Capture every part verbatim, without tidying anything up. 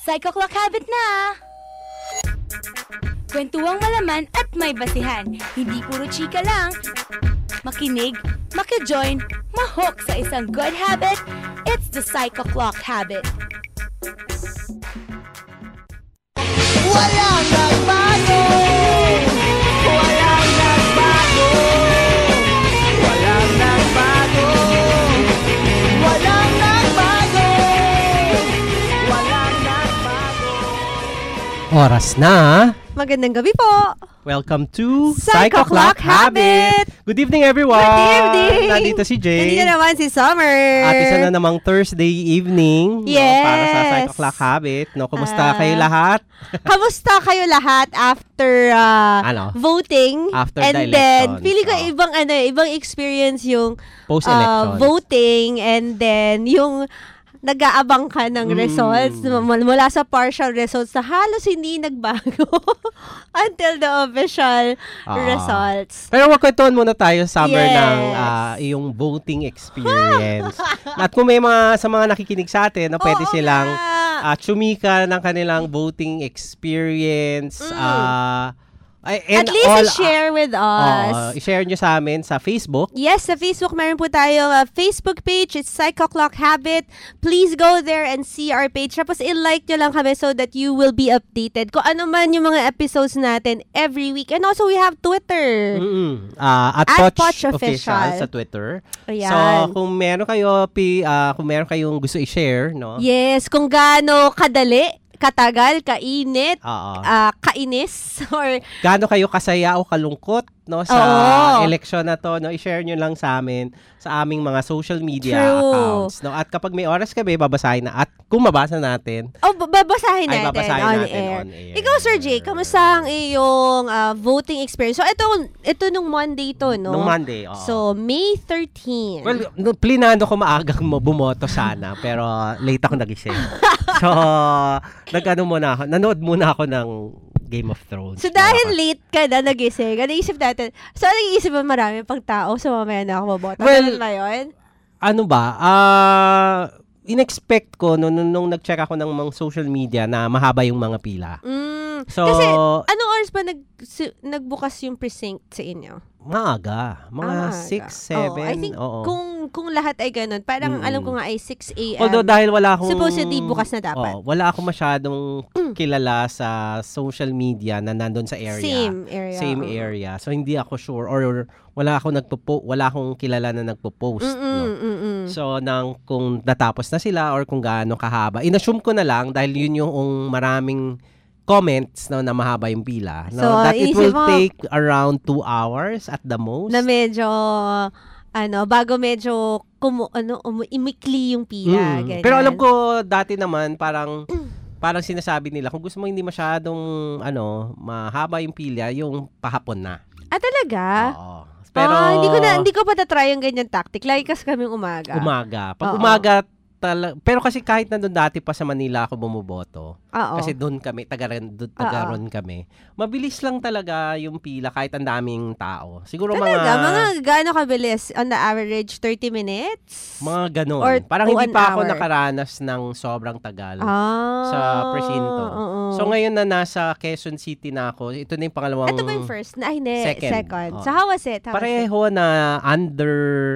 Psycho Clock Habit na! Kwentuang malaman at may basihan. Hindi puro chika lang. Makinig, makijoin, mahook sa isang good habit. It's the Psycho Clock Habit. Walang nagbago! Walang nagbago! Walang nagbago! Walang nagbago! Walang nagbago! Oras na. Magandang gabi po. Welcome to Psycho Clock Habit. Good evening, everyone. Good evening. Nandito si Jay. Nandito naman si Summer. At isa na namang Thursday evening. Yes. No, para sa Psycho Clock Habit. No, kumusta Ah. kayo lahat? Kamusta kayo lahat after uh, Ano? voting? After and the then, elections. feeling ko Oh. ibang ano, ibang experience yung Post-elections. uh, voting and then yung nag-aabang ka ng Mm. results mul- mula sa partial results na halos hindi nagbago until the official Ah. results. Pero magkwentuhan muna tayo, Summer, Yes. ng ah, iyong voting experience. At kung may mga sa mga nakikinig sa atin, na pwede Oo silang nga. uh, tsumika ng kanilang voting experience. Mm. ah, ay- and At least all, share with us. ah, oh, i-share nyo sa amin sa Facebook. Yes, sa Facebook, meron po tayong uh, Facebook page. It's Psycho Clock Habit. Please go there and see our page. Tapos i-like nyo lang kami so that you will be updated kung ano man yung mga episodes natin every week. And also, we have Twitter. Mm-mm. Ah, at, At Poch Poch Official Official. sa Twitter. Ayan. So, kung meron kayo, pi, ah, kung meron kayong gusto i-share, no? Yes, kung gaano kadali, katagal, kainit, Oo. ah, kainis, or Gaano kayo kasaya o kalungkot, no, sa Oo. eleksyon na to, no? I-share nyo lang sa amin sa aming mga social media True. accounts, no? At kapag may oras kami, babasahin na. At kung mabasa natin, oh, b- babasahin ay natin, babasahin on, natin air. on air. Ikaw, Sir Jay, kamusta ang iyong ah, voting experience? So, ito, ito nung Monday to, no? Nung Monday, oo. So, May thirteenth. Well, no, plinado ko maagang mo bumoto sana, pero late ako nagising. So, nag-ano muna ako, nanood muna ako ng Game of Thrones. So, dahil late ka na nagising, ano isip natin? So, ano iisip mo marami pang tao? So, mamaya na ako maboto. Well, Ganun ba yun? Ano ba? Ah, in-expect ko nung, nung, nung nag-check ako ng mga social media na mahaba yung mga pila. Mm. So, Kasi, anong oras ba nag, si- nagbukas yung precinct sa inyo? maaga. Mga Ah, maaga. six, Oo, seven. I think oo. kung kung lahat ay ganun, parang Mm-mm. alam ko nga ay six a.m. Although dahil wala akong... supposedly bukas na dapat. Oo, wala akong masyadong kilala sa social media na nandun sa area. Same area. Same oo. area. So, hindi ako sure or wala akong nagpo wala akong kilala na nagpo-post. Mm-mm, No? mm-mm. So, nang kung natapos na sila or kung gaano kahaba. In-assume ko na lang dahil yun yung maraming comments no, na mahaba yung pila. No? So, that it inisip will mo- take around two hours at the most. Na medyo, ano, bago medyo, kumu, ano, umu- imikli yung pila. Mm. Ganyan. Pero alam ko, dati naman, parang parang sinasabi nila, kung gusto mo hindi masyadong ano, mahaba yung pila, yung pahapon na. Ah, talaga? Oo. Pero, ah, hindi ko na, hindi ko pa na-try yung ganyan tactic. Lagi kasi kaming umaga. umaga. Pag Oo. umaga, tala- pero kasi kahit nandun dati pa sa Manila ako bumuboto, Oo. kasi doon kami, taga ron, doon, taga Oo. ron kami, mabilis lang talaga yung pila kahit ang daming tao. Siguro Talaga? mga, Mga gaano kabilis? On the average, thirty minutes? mga ganun. Or Parang to hindi an pa ako hour? nakaranas ng sobrang tagal. Ah. sa presinto. oo. So ngayon na nasa Quezon City na ako, ito na yung pangalawang Ito ba yung first? Na, ay, hindi. Second. Second. Oo. So, how was it? How was it? pareho na under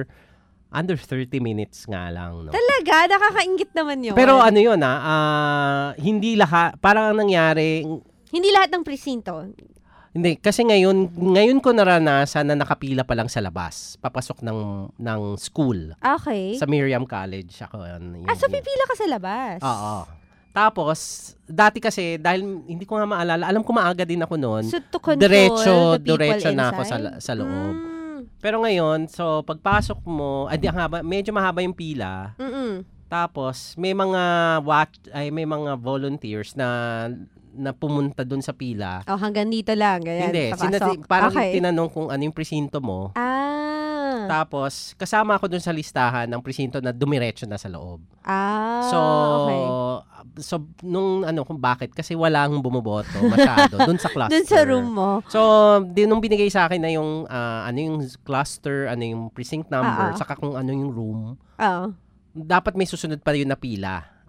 under thirty minutes nga lang. No? Talaga? Nakakaingit naman yun. Pero ano yun ah, ah, hindi lahat, parang ang nangyari, Hindi lahat ng presinto. hindi, kasi ngayon, ngayon ko naranasan na nakapila pa lang sa labas, papasok ng ng school, Okay. sa Miriam College. Ako, yun, ah, so yun. pipila ka sa labas? Oo. Tapos, dati kasi, dahil hindi ko nga maalala, alam ko maaga din ako noon, So, to control diretso, the people diretso na ako sa, inside? sa loob. Mm. Pero ngayon, so pagpasok mo, ay di ang haba, medyo mahaba yung pila. Mm-mm. Tapos may mga watch ay may mga volunteers na na pumunta doon sa pila. Oh, hanggang dito lang. Ganyan, Hindi, papasok. sinati- parang okay. tinanong kung ano yung presinto mo. Ah. Tapos kasama ako doon sa listahan ng presinto na dumiretso na sa loob. Ah. So okay. so nung ano kung bakit kasi walang bumoboto masyado doon sa cluster. Doon sa room mo. So, di, nung binigay sa akin na yung, ah, ano yung cluster, ano yung precinct number, Ah, ah. saka kung ano yung room, Oo. dapat may susunod pa yun na pila.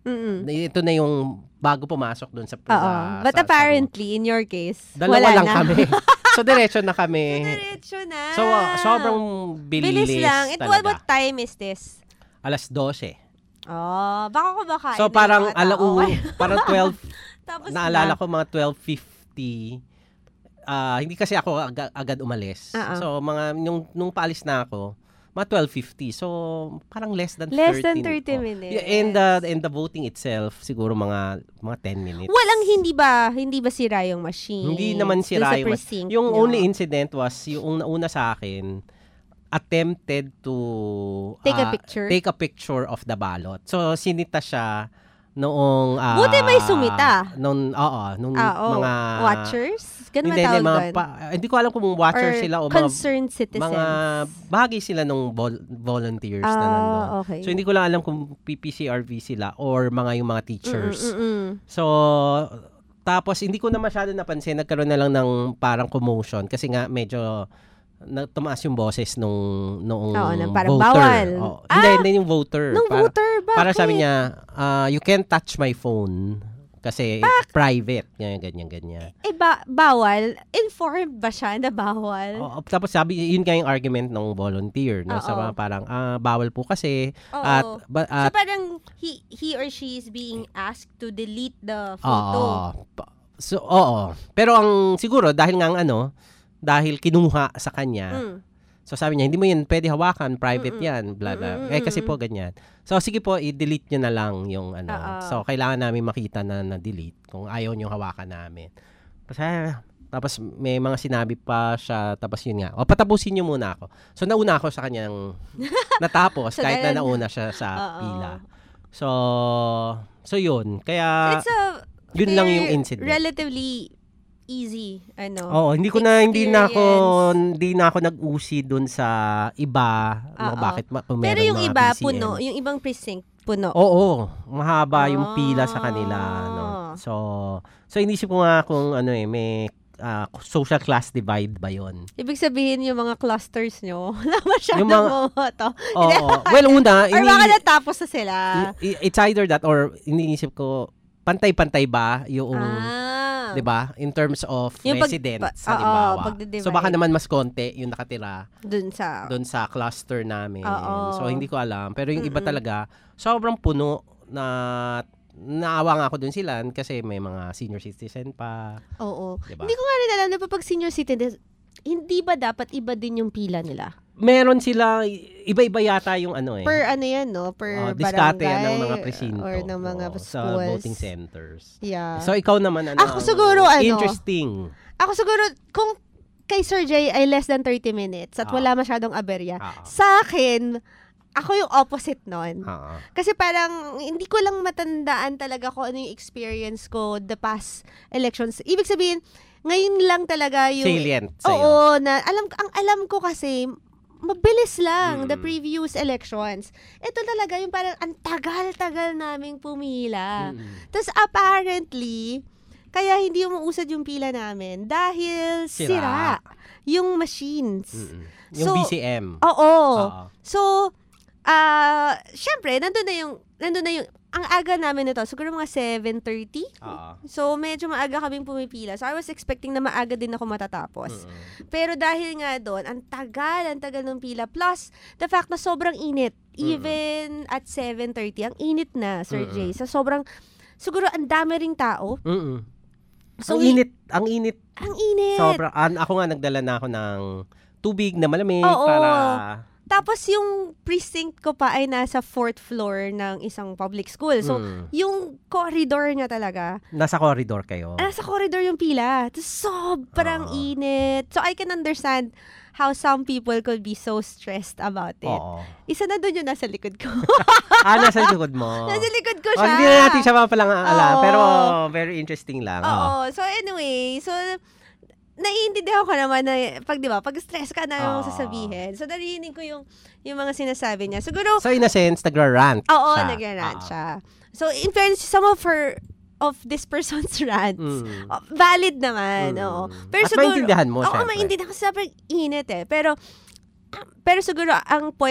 Mm-mm. Ito na yung bago pumasok doon sa, Oo. sa But sa- apparently, in your case, Dalawa wala lang na. kami. So, diretso na kami. Diretso na. So, uh, sobrang bilis, Bilis lang. It, what, talaga. what time is this? Alas dose. Oh, baka ko baka. So, parang alaw, parang twelve, Tapos naalala na. ko mga twelve fifty. Ah, hindi kasi ako agad, agad umalis. Uh-uh. So, mga, nung, nung paalis na ako, mga twelve fifty. So, parang less than Less thirty. than thirty oh. minutes. Yeah, and, the, and the voting itself, siguro mga mga ten minutes. Walang hindi ba, hindi ba sira yung machine? Hindi naman Dun sira sa yung mas- precinct Yung nyo? only incident was, yung nauna sa akin, attempted to Take a ah, picture? take a picture of the ballot. So, sinita siya noong... ah, Buti may sumita. Nung, oo, nung Ah, oh. mga... Watchers? Ganun ba Hindi, hindi, tawag mga doon? pa- hindi ko alam kung watchers Or sila o mga... concerned citizens? Mga bahagi sila nung vol- volunteers na nandun. Ah, okay. So, hindi ko lang alam kung P P C R V sila or mga yung mga teachers. Mm-mm-mm. So, tapos hindi ko na masyado napansin, nagkaroon na lang ng parang commotion kasi nga medyo na, tumaas yung boses nung noong Oo, na parang voter. bawal. Oo. Ah! Hindi, hindi yung voter. Nung para, voter, bakit? para sabi niya, ah, you can't touch my phone kasi private. Ganyan, ganyan, ganyan. Eh, ba- bawal? Informed ba siya na bawal? Oo, tapos sabi, yun nga yung argument ng volunteer. No? Oo. Sa mga parang, ah, bawal po kasi. Oo. At, ba, So, at parang he, he or she is being asked to delete the Oo. photo. Pa- So, oo. Pero ang siguro, dahil nga ang ano, dahil kinuha sa kanya, Mm. so sabi niya, hindi mo yan pwede hawakan, private Mm-mm. yan, blah, blah. Mm-mm, Eh, kasi mm-mm. po ganyan. So, sige po, i-delete nyo na lang yung ano. Oo. So, kailangan namin makita na na-delete kung ayaw nyo hawakan namin. Kasi, tapos may mga sinabi pa siya, tapos yun nga, o patapusin nyo muna ako. So, nauna ako sa kanyang natapos, So, kahit na ganun. nauna siya sa Oo. pila. So, so yun. Kaya, It's a yun lang fair- yung incident. relatively easy, ano. Oo, hindi ko na hindi na ako experience. hindi na ako nag-usi doon sa iba, no, Oo. bakit ma- kung Pero meron yung mga iba, B C M. puno. Yung ibang precinct, puno. Oo, mahaba yung Ah. pila sa kanila, no. So, so inisip ko nga kung ano eh, may ah, social class divide ba 'yon? Ibig sabihin yung mga clusters nyo, wala masyadong Yung mga- bumoto. Oo. Well, una, Or ini- baka natapos na sila. i- it's either that or iniisip ko pantay-pantay ba yung ah. 'di ba? In terms of Yung pag- residents, pa- oo, halimbawa. pagdi-divide. So baka naman mas konti yung nakatira Dun sa... doon sa cluster namin. Oo. So hindi ko alam, pero yung iba Mm-mm. talaga sobrang puno na naawa nga ako doon sila kasi may mga senior citizen pa, Oo. 'di ba? Hindi ko nga rin alam na pag senior citizen, hindi ba dapat iba din yung pila nila? Meron sila iba-iba yata yung ano eh. Per ano yan, no? Per Oh, diskarte yan ng barangay mga presinto or ng mga Oo, sa schools. voting centers. Yeah. So ikaw naman ano? Ako siguro, ano, interesting. Ako siguro, kung kay Sir Jay ay less than thirty minutes at Ah. wala masyadong aberya, Ah. sa akin, ako yung opposite nun. Oo. Kasi parang, hindi ko lang matandaan talaga kung ano yung experience ko the past elections. Ibig sabihin, ngayon lang talaga yung... Salient sa'yo. Oo, na alam, ang alam ko kasi, mabilis lang, Mm. the previous elections. Ito talaga, yung parang, ang tagal-tagal naming pumila. Mm-mm. Tapos apparently, kaya hindi umuusad yung pila namin dahil sira, Sira. yung machines. Mm-mm. Yung So, B C M. Oo. Oo. So, ah, syempre, nandun na yung, nandun na yung, ang aga namin nito, siguro mga seven thirty. Oo. So, medyo maaga kaming pumipila. So, I was expecting na maaga din ako matatapos. Mm-mm. Pero dahil nga doon, ang tagal, ang tagal ng pila. Plus, the fact na sobrang init. Even at seven thirty, ang init na, Sir Mm-mm. Jay. So, sobrang, siguro ang dami ring tao. Mm-mm. So, ang init, ang init. Ang init. Sobra. An, ako nga nagdala na ako ng tubig na malamig Oo. para Tapos yung precinct ko pa ay nasa fourth floor ng isang public school. So, Mm. yung corridor niya talaga, nasa corridor kayo. nasa corridor yung pila. Tapos sobrang Oo. init. So, I can understand how some people could be so stressed about it. Oo. Isa na doon yung nasa likod ko. Ah, nasa likod mo. nasa likod ko Oh, siya. hindi na natin siya palang alam, Oo. pero very interesting lang. Oo. Oo. So, anyway, so, naiintindihan ko naman na, pag di ba, pag stress ka na yung Oo. sasabihin. So, narinig ko yung, yung mga sinasabi niya. Siguro, So, in a sense, nagra-rant oo, siya. nag-rant Oo. siya. So, in fairness, some of her, of this person's rants, Mm. oh, valid naman, Mm. oo. Pero At siguro, maintindihan mo, oo, syempre. maintindihan kasi sobrang init eh. Pero, pero siguro, ang point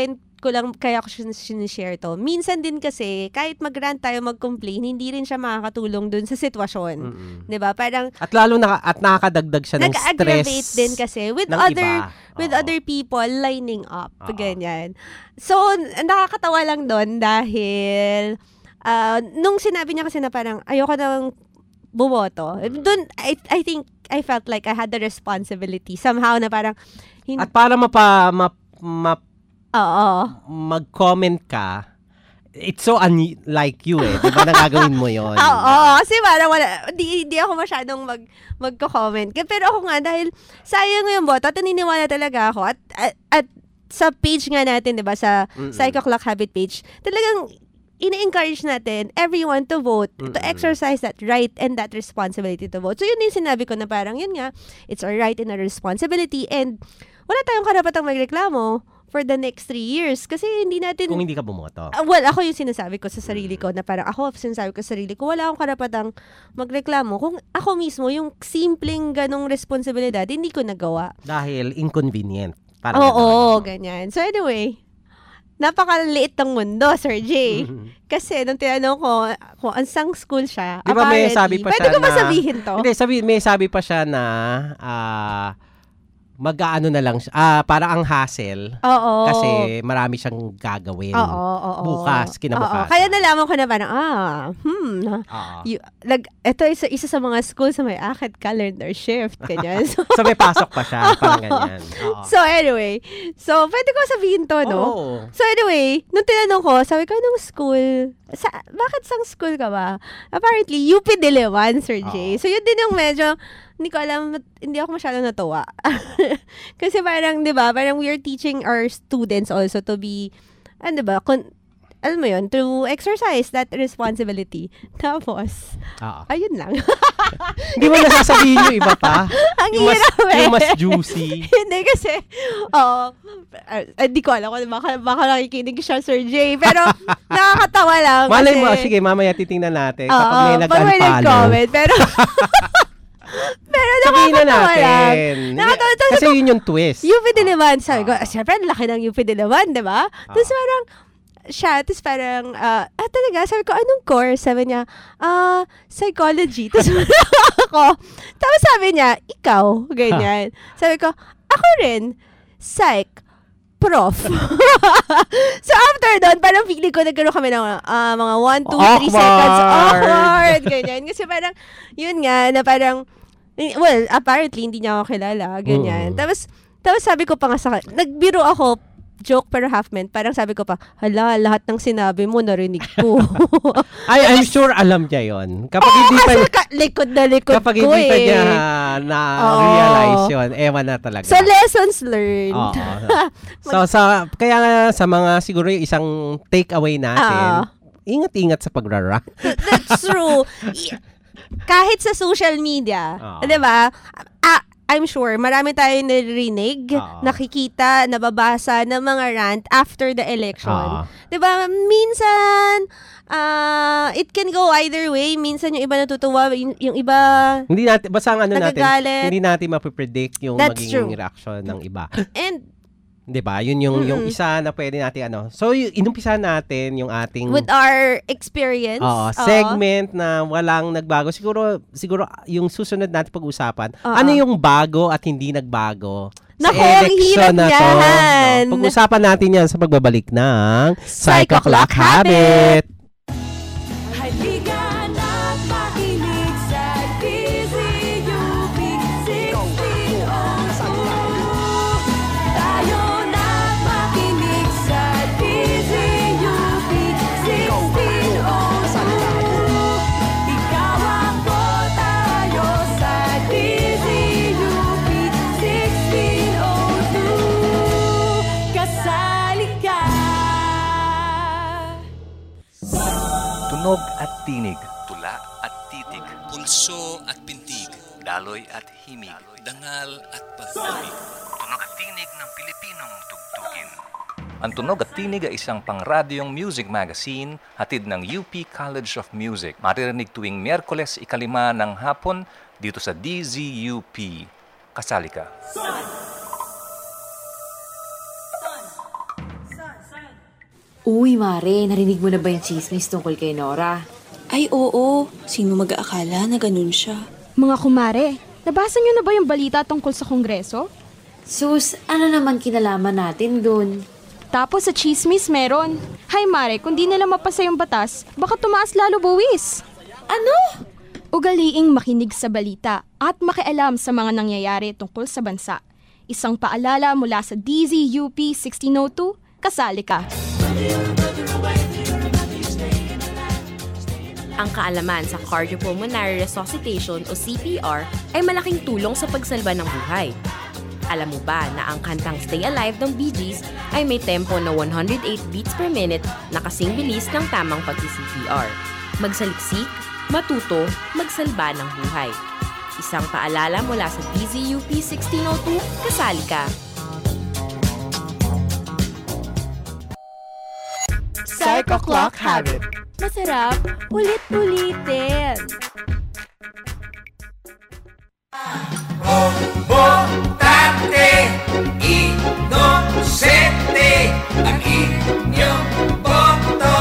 ko lang, kaya ko sin- sinishare to. Minsan din kasi, kahit mag-rant tayo, mag-complain, hindi rin siya makakatulong dun sa sitwasyon. Mm-mm. 'Di ba? Parang, At lalo na at nakakadagdag siya ng nag-aggravate stress din kasi with ng other iba. with Oo. other people lining up. Oo. Ganyan. So, n- nakakatawa lang doon dahil ah, nung sinabi niya kasi na parang ayoko nang bumoto. Doon, I, I think, I felt like I had the responsibility somehow na parang, hin- At para mapa ma, ma, oo. mag-comment ka, it's so unlike you eh. Di ba nagagawin mo yon? Oo, kasi parang wala, di, di ako masyadong mag, magko-comment. Pero ako nga, dahil sayang yung boto, at naniniwala talaga ako. At, at, at sa page nga natin, di ba, sa Mm-mm. Psycho Clock Habit page, talagang ina-encourage natin everyone to vote, to Mm-mm. exercise that right and that responsibility to vote. So, yun yung sinabi ko na parang, yun nga, it's our right and our responsibility. And wala tayong karapatang magreklamo for the next three years. Kasi hindi natin... Kung hindi ka bumoto. Ah, well, ako yung sinasabi ko sa sarili ko na parang ako sinasabi ko sa sarili ko, wala akong karapatang magreklamo. Kung ako mismo, yung simpleng ganong responsibilidad, hindi ko nagawa. Dahil inconvenient. Parang Oo, gano'n. ganyan. So anyway, napakaliit ng mundo, Sir J. Mhm. Kasi nung tinanong ko kung ansang school siya, Di ba may apparently, sabi pa pwede siya ko ba na- sabihin to? Hindi, sabi, may sabi pa siya na ah mag-aano na lang siya. Ah, para ang hassle. Oo. Kasi marami siyang gagawin. Oo, oo, oo. Bukas, kinabukasan. Oo, kaya nalaman ko na parang, ah, hmm, Oo. you, lag, ito isa, isa sa mga school sa may akit calendar shift, ganyan. So, So may pasok pa siya. Parang ganyan. Oo. so anyway, so pwede ko sabihin to, no? Oo. So anyway, nung tinanong ko, sabi ko, anong school? Sa, bakit sang school ka ba? Apparently, U P Diliman, Sir J. Oo. So yun din yung medyo, hindi ko alam, hindi ako masyadong natuwa. Kasi parang, di ba, parang we are teaching our students also to be, ano ba, kon, alam mo yun, to exercise that responsibility. Tapos, Oo. ayun lang. Hindi mo nasasabihin yung iba pa. Ang yung mas, hirap eh. yung mas juicy. Hindi kasi, oo, hindi ko alam kung baka, baka nakikinig siya, Sir J. Pero, nakakatawa lang. Malay kasi, mo, sige, mamaya titingnan natin. Oo, Kapag may pag may nag-unfollow. nag-comment. Pero, pero Sabihin na nakakatawa lang. natin. Nakakatawa. Tapos Kasi yun yung twist. U P Diliman. Sabi ko, Ah. siyempre, ang laki ng U P Diliman, di ba? Tapos parang, siya, tapos parang, ah, ah, talaga, sabi ko, anong course? Sabi niya, ah, psychology. Tapos ako, tapos sabi niya, ikaw, ganyan. Sabi ko, ako rin, psych, prof. So after doon, parang feeling ko nagkaroon kami ng ah, mga one, two, three Awkward. seconds. Awkward. Ganyan. Kasi parang, yun nga, na parang, well, apparently, hindi niya ako kilala. Ganyan. Mm. Tapos, tapos sabi ko pa nga sa, nagbiro ako, joke pero half meant, parang sabi ko pa, hala, lahat ng sinabi mo, narinig ko. Ay, I'm sure alam niya yon. Kapag Oo, hindi pa kasi ka- likod na likod kapag ko hindi pa eh. niya na-realize yun, ewan na talaga. So, lessons learned. Oo. So, sa, kaya nga sa mga siguro yung isang takeaway natin, Oo. ingat-ingat sa pagrarant. That's true. I- kahit sa social media, Oo. 'di ba? Ah, I'm sure marami tayong narinig, Oo. nakikita, nababasa ng mga rant after the election. Oo. 'Di ba? Minsan ah it can go either way. Minsan yung iba natutuwa, yung, yung iba Hindi natin, basta ang ano natin, Nagagalit. hindi natin mapipredict yung That's magiging true. reaction ng iba. and 'Di ba? Yun yung yung Mm-mm. isa na pwede natin ano. So, y- inumpisahan natin yung ating with our experience. Oo, Oo. segment na walang nagbago. Siguro siguro yung susunod natin pag-usapan, Oo. ano yung bago at hindi nagbago sa Naku, ang election hirap na to. yan. No? Pag-usapan natin yan sa pagbabalik ng Psycho Psycho Clock Clock Habit. Habit. Halika na't makinig sa D Z U P sixteen oh two. Tayo na't makinig sa D Z U P sixteen oh two. Ikaw ako, tayo sa D Z U P sixteen oh two. Kasali ka. Tunog at tinig, Tula at titig, Pulso at pintig, daloy at himig, dangal at pag-ibig. tunog at tinig ng Pilipinong tugtugin. Ang Tunog at Tinig ay isang pangradyong music magazine hatid ng U P College of Music. Maririnig tuwing Miyerkules ikalima ng hapon dito sa D Z U P. Kasali ka. Sun, sun, sun. Uy, Mare, narinig mo na ba yung chismis tungkol kay Nora? Ay oo, sino mag-aakala na ganun siya? Mga kumare, nabasa niyo na ba yung balita tungkol sa kongreso? Sus, ano naman kinalaman natin dun? Tapos sa chismis meron. Hay Mare, kung di nila mapasa yung batas, baka tumaas lalo buwis. Ano? Ugaliing makinig sa balita at makialam sa mga nangyayari tungkol sa bansa. Isang paalala mula sa D Z U P sixteen oh two, kasali ka. Ang kaalaman sa cardiopulmonary resuscitation o C P R ay malaking tulong sa pagsalba ng buhay. Alam mo ba na ang kantang Stay Alive ng Bee Gees ay may tempo na one hundred eight beats per minute na kasing bilis ng tamang pagsi-C P R. Magsaliksik, matuto, magsalba ng buhay. Isang paalala mula sa D Z U P sixteen oh two, kasali ka. Psycho Clock Habit. Masarap, ulit-ulitin. Bobotate, inosente, ang inyong boto.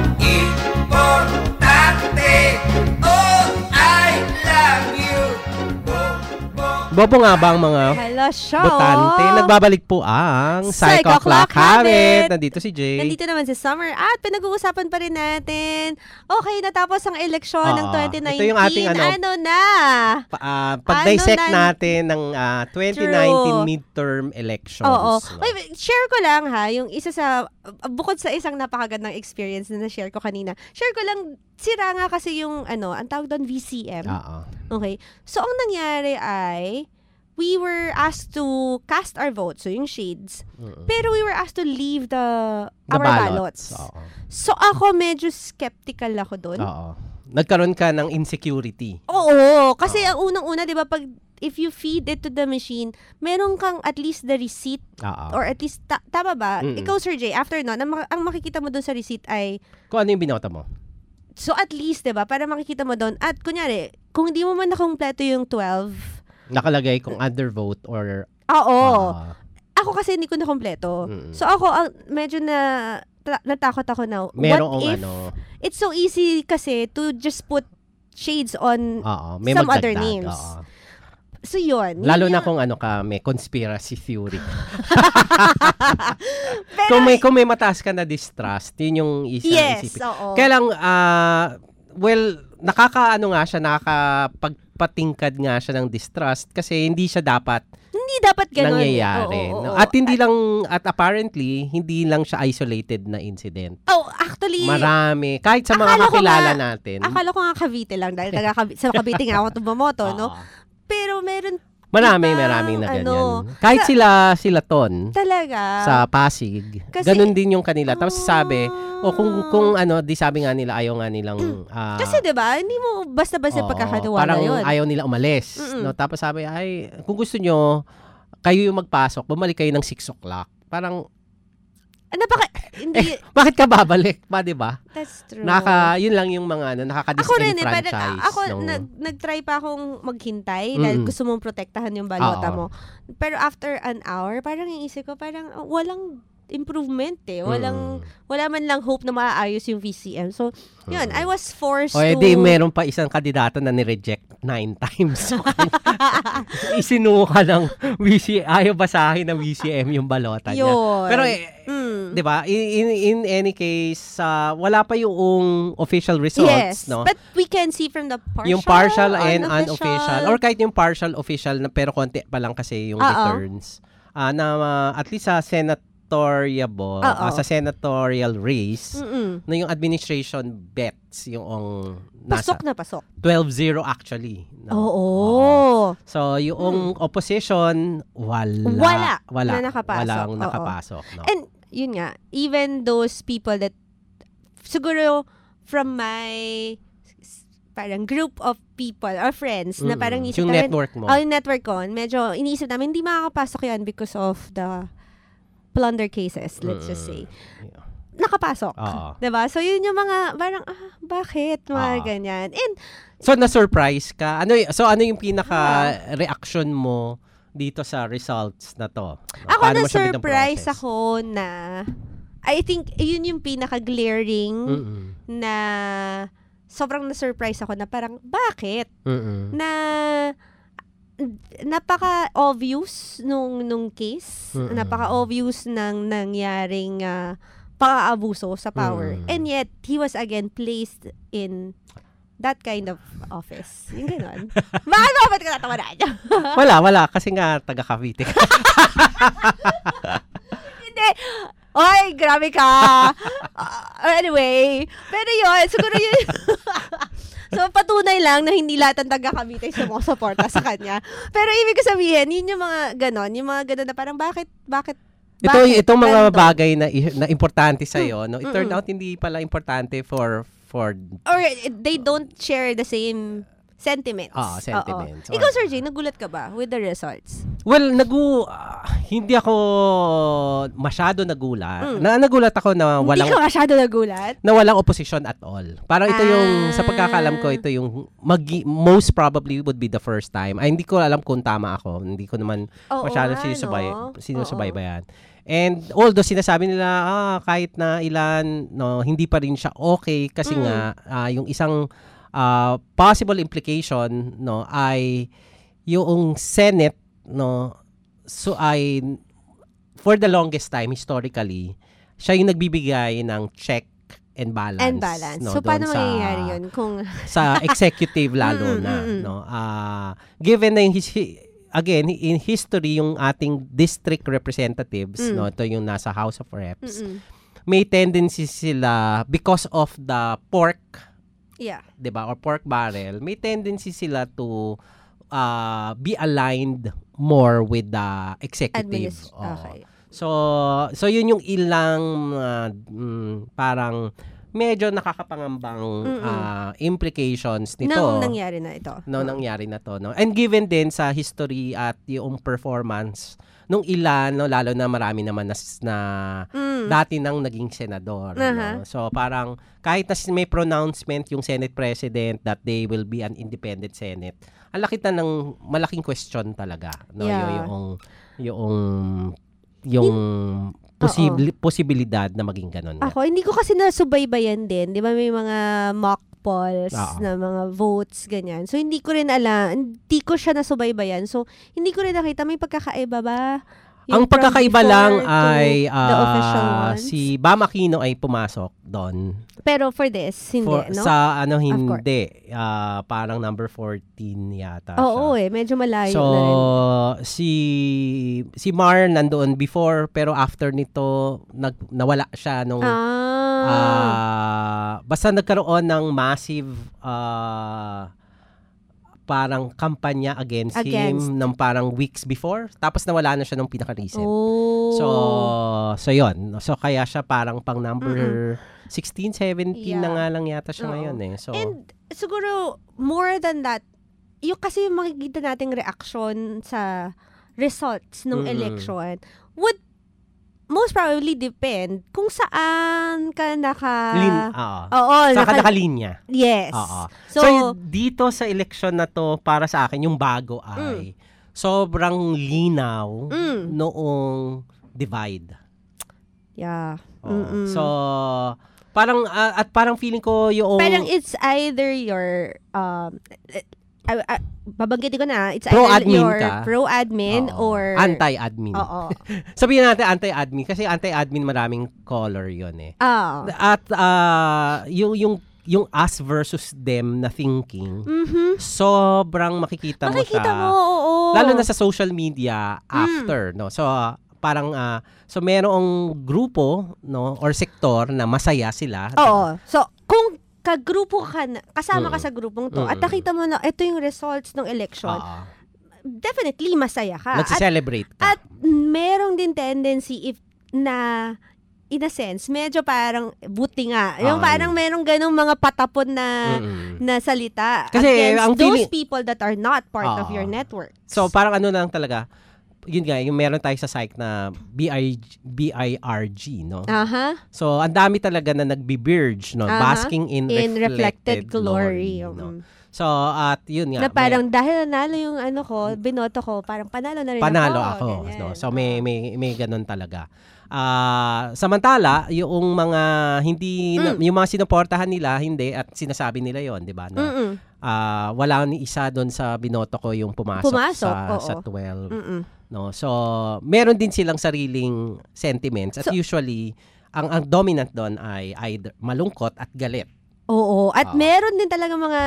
Importante, oh, I love you. Bobo nga ba ang mga Hello, show. botante? Nagbabalik po ang Psycho, Psycho Clock Clock Habit. Habit. Nandito si Jay. Nandito naman si Summer at pinag-uusapan pa rin natin. Okay, natapos ang eleksyon ng Oo. twenty nineteen. Ito yung ating ano, ano na? Pa, uh, pag-dissect Ano na- natin ng uh, twenty nineteen True. midterm elections. Oo. No? Wait, wait, share ko lang ha, yung isa sa, uh, bukod sa isang napakagandang experience na na-share ko kanina, share ko lang, sira nga kasi yung, ano, ang tawag doon, V C M. Oo. Okay. So, ang nangyari ay, we were asked to cast our votes, so yung shades. Mm-mm. Pero we were asked to leave the, The our ballots. ballots. Oo. So, ako medyo skeptical ako doon. Oo. Nagkaroon ka ng insecurity. Oo. Kasi ang unang-una, di ba, pag if you feed it to the machine, meron kang at least the receipt Oo. or at least, ta- tama ba? Mm-mm. Ikaw, Sir Jay, after nun, ang, mak- ang makikita mo doon sa receipt ay, Kung ano yung binota mo? so at least, di ba, para makikita mo doon, at kunyari, kung hindi mo man nakompleto yung twelve, Nakalagay kung undervote or... oo. Ah. Ako kasi hindi ko nakompleto. Mm-mm. So ako, ang medyo na, ta- natakot ako na, Merong what if, ano... it's so easy kasi to just put shades on Oo. May some other magdagdag, names. oo. So yun. Lalo yun na yung- kung ano ka, may conspiracy theory. Pero, kung may kung may mataas ka na distrust, yun yung isa yes, isipin. oo. Kaya lang, ah, well, nakakaano nga siya, nakakapagpatingkad nga siya ng distrust kasi hindi siya dapat Hindi dapat ganun. nangyayari. Oo, oo, no? oo. At hindi lang, at apparently, hindi lang siya isolated na incident. Oh, actually, Marami. Kahit sa mga akala ko kakilala nga- natin. akala ko nga Cavite lang dahil taga Cavite, sa Cavite nga ako tumamoto, no? Oo. Pero meron Marami, ibang, maraming na ganyan. ano, Kahit sa- sila, sila ton. talaga. Sa Pasig. Kasi- Ganun din yung kanila. Tapos sabi, o kung Ah. kung ano, di sabi nga nila, ayaw nga nilang... ah, Kasi 'di ba, hindi mo basta-basta oo, pagkakatiwala parang 'yun. ayaw nila umalis. Mm-mm. No? Tapos sabi, ay, kung gusto nyo, kayo yung magpasok, bumalik kayo ng six o'clock. Parang, Ah, Napaka hindi eh, bakit ka babalik? Ba, di ba? that's true. Naka, yun lang yung mga ano, Ako rin eh, nakaka-disenfranchise. parang, ako nung- nag, nag-try pa akong maghintay dahil Mm-mm. gusto mong protektahan yung balota Oo. mo. Pero after an hour, parang yung isip ko, parang uh, walang improvement eh. Walang, wala man lang hope na maaayos yung V C M. So, yun, I was forced O, to... edi meron pa isang kandidato na ni-reject nine times. So, isinuka ng V C M, ayaw basahin ng V C M yung balota niya. Yun. Pero, eh, Mm. di ba, in, in, in any case, uh, wala pa yung official results, Yes, no? but we can see from the partial, Yung partial and unofficial. unofficial, or kahit yung partial official, na pero konti pa lang kasi yung Oo. returns, ah, na uh, at least sa senatorial, ah, Oo. sa senatorial race, Mm-mm. na yung administration bets yung ang nasa Pasok na pasok. twelve zero actually. No? Oo. So, yung opposition, wala. Wala Wala. na nakapasok. Walang Oo. nakapasok. No? And, yun nga, even those people that, siguro, from my, parang group of people or friends, na Mm-mm. parang inisip Yung namin, network mo. oh, yung network ko, medyo iniisip namin, hindi makakapasok yan because of the plunder cases, let's just say. Yeah. Nakapasok. Oo. Diba? So, yun yung mga, parang, ah, bakit? Mga Oo. ganyan. And, So, na-surprise ka? Ano, y- so, ano yung pinaka-reaction mo dito sa results na to? ako Paano mo siya na-surprise binoprocess? ako na I think yun yung pinaka-glaring Mm-mm. na sobrang na-surprise ako na parang, bakit? Mm-mm. Na napaka-obvious nung, nung case. Mm-mm. Napaka-obvious ng nangyaring uh, pang-aabuso sa power. Mm. And yet, he was again placed in that kind of office. Yung gano'n. Bakit ba ba't ka natawa na niya? Wala, wala. Kasi nga, taga-Cavite ka. Hindi. Oy, grabe ka. Uh, anyway, pero yun, siguro yun. So, patunay lang na hindi lahat ng taga-Cavite sumusuporta sa kanya. Pero ibig ko sabihin, yun yung mga ganon, yung mga ganon na parang bakit, bakit, Ito, bakit? itong mga Ganito? bagay na, na importante sa'yo, no? It turned Mm-mm. out hindi pala importante for, for, Or they don't share the same sentiments. Ah, sentiments. Oo. Ikaw, Sir Jay, nagulat ka ba with the results? well, nagu, ah, hindi ako masyado nagulat. Mm. Na, nagulat ako na walang, Hindi ka masyado nagulat? na walang opposition at all. Parang ito yung, sa pagkakalam ko, ito yung magi, most probably would be the first time. Ay, hindi ko alam kung tama ako. Hindi ko naman Oo masyado nga, sinusubay, no? sinusubaybayan. And although sinasabi nila, ah, kahit na ilan, no, hindi pa rin siya okay kasi Mm. nga, ah, yung isang uh, possible implication, no, ay yung Senate, no, so ay for the longest time historically, siya yung nagbibigay ng check and balance. And balance. No, So, doon paano sa, mangyayari yun? Kung sa executive lalo Mm, na, mm, mm. no. Ah, given na yung his, again, in history yung ating district representatives, Mm. no, ito yung nasa House of Reps, Mm-mm. may tendency sila because of the pork, Yeah. 'di ba, or pork barrel, may tendency sila to uh, be aligned more with the executive. Administ- Oo. okay. So so yun yung ilang uh, mm, parang medyo nakakapangambang Mm-mm. uh, implications nito. Nang nangyari na ito. No, nangyari na to, no. And given din sa history at yung performance nung ilan, no, lalo na marami naman na, na Mm. dati nang naging senador, Aha. no. So parang kahit na may pronouncement yung Senate President that they will be an independent Senate, ang laki na ng malaking question talaga, no, Yeah. yung yung yung posibil- posibilidad na maging ganun. nga. Ako, hindi ko kasi nasubaybayan din. Di ba may mga mock polls Oo. na mga votes, ganyan. So, hindi ko rin alam. Hindi ko siya nasubaybayan. So, hindi ko rin nakita. May pagkakaiba ba? Ang Yung from pagkakaiba before lang to ay the official ah, ones? si Bam Aquino ay pumasok doon. Pero for this, hindi, For- no? Sa ano, course. hindi. Ah, parang number fourteen yata Oo, siya. eh. Medyo malayo So, na rin. si si Mar nandoon before pero after nito nag, nawala siya nung Ah. ah, basta nagkaroon ng massive ah, parang kampanya against, Against. him ng parang weeks before tapos nawala na siya nung pinaka-recent. Oh. So, so yon. So, kaya siya parang pang number sixteen, seventeen na Yeah. nga lang yata siya Oo. ngayon eh. So, And siguro, more than that, yung kasi yung makikita nating reaction sa results ng Mm-mm. election would most probably depend kung saan ka naka... lin, oo. Oo. Saan ka naka- nakalinya? Yes. Oo. So, So, y- dito sa election na to, para sa akin, yung bago ay sobrang linaw Mm. noong divide. yeah. Oo. Mm-mm. So, parang, ah, at parang feeling ko yung... Parang it's either your... Um, I, I, babanggitin ko na, it's Pro-admin either your ka. pro-admin Oo. or... Anti-admin. Oo. Sabihin natin anti-admin kasi anti-admin maraming color yon eh. Ah. At ah, yung yung yung us versus them na thinking, Mhm. sobrang makikita, Makikita mo siya. mo, oo. Lalo na sa social media after, no. So ah, parang ah, so merong grupo, no, or sektor na masaya sila. Oo. So, kung kagrupo ka na, kasama ka Mm. sa grupong to, at Mm. nakita mo na ito yung results ng election, Oo. definitely masaya ka. At, Nagse-celebrate ka. at merong din tendency if na in a sense, medyo parang buti nga. Yung Ah, parang merong ganong mga patapon na Mm-mm. na salita Kasi against ang those feeling- people that are not part of Oo. your network. So parang ano lang talaga, yun nga, yung meron tayo sa psych na B I B I R G, no? Aha. So, ang dami talaga na nagbi-birge, no? Aha. Basking in, In reflected reflected, glory. glory, no? Mm. So, at yun nga. Na parang dahil nanalo yung ano ko, binoto ko, parang panalo na rin may, panalo ako. ako. ganyan. No? So, may, may, may ganun talaga. Ah, samantala, yung mga hindi na- Mm. yung mga sinuportahan nila hindi at sinasabi nila 'yon, 'di ba? Na Mm-mm. ah, wala ni isa doon sa binoto ko yung pumasok, Pumasok, sa oo. sa twelve. Mm-mm. No, so meron din silang sariling sentiments at So- usually ang ang dominant doon ay either malungkot at galit. Oo. At Oo. meron din talaga mga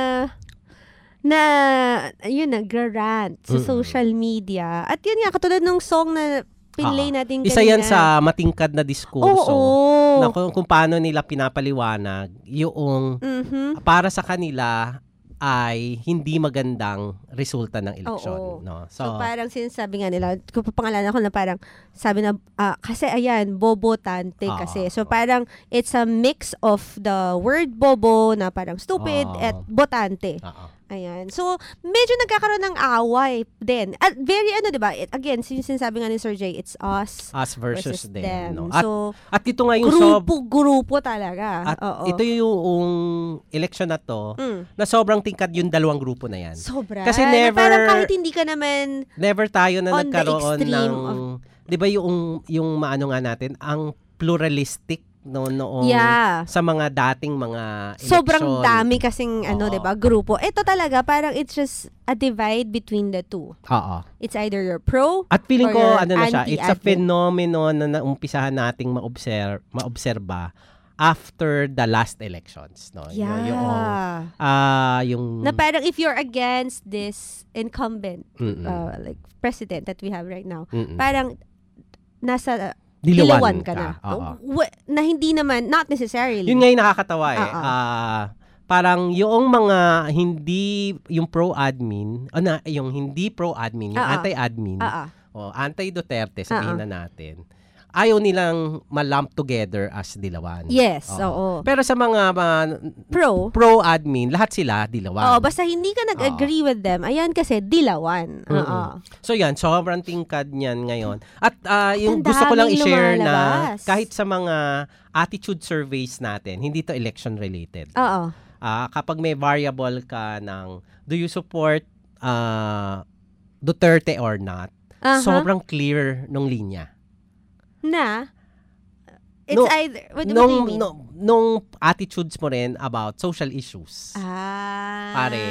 na, yun, nagra-rant sa Mm-mm. social media. At yun nga, katulad ng song na pinlay Oo. natin Isa yan kanina. sa matingkad na diskurso Oo. na kung, kung paano nila pinapaliwanag yung Mhm. para sa kanila ay hindi magandang resulta ng eleksyon. Oo. No? So, So, parang sinasabi nga nila, kung papangalanan ko na parang, sabi na, ah, kasi ayan, bobotante Oo. kasi. So parang, it's a mix of the word bobo na parang stupid Oo. at botante. oo. Ayan. So, medyo nagkakaroon ng away din. At very ano, di ba? It- Again, sin- sinasabi nga ni Sir Jay, it's us Us versus, versus them. them. No? At, So, at ito nga yung sob- grupo-grupo talaga. at Oo. ito yung election na to Mm. na sobrang tingkad yung dalawang grupo na yan. Sobra. Kasi Na never- parang kahit hindi ka naman, Never tayo na On the nagkaroon extreme ng of- 'di ba yung yung maano nga natin ang pluralistic no noong yeah. sa mga dating mga election. Sobrang dami kasing Oo. ano, 'di ba, grupo. Ito talaga parang it's just a divide between the two. Oo. It's either you're pro At feeling or ko you're ano na siya, it's a anti-admin. phenomenon na naumpisahan nating maobserve maobserba after the last elections, no. Y- Yeah. Yung ah yung Na parang if you're against this incumbent Mm-mm. uh, like president that we have right now, Mm-mm. parang nasa Dilawan dilawan ka ka, na. oo. Wa- na hindi naman, not necessarily. Yun nga yung nakakatawa eh. Oo. Ah, parang yung mga hindi yung pro-admin, o na, yung hindi pro-admin, yung Oo. anti-admin, Oo. o anti-Duterte, sabihin Oo. na natin, ayaw nilang ma-lump together as dilawan. Yes, Oo. oo. Pero sa mga ma- Pro. pro-admin, lahat sila dilawan. Oh, basta hindi ka nag-agree with them, ayan kasi dilawan. Oo. So yan, sobrang tingkad niyan ngayon. At ah, yung Ang gusto ko lang daming i-share na lumalabas. kahit sa mga attitude surveys natin, hindi to election related. Oo. Ah, kapag may variable ka ng do you support ah, Duterte or not, Aha. sobrang clear nung linya. Na it's No, either what, what do nung, you mean? nung, nung attitudes mo rin about social issues. Ah. Pare,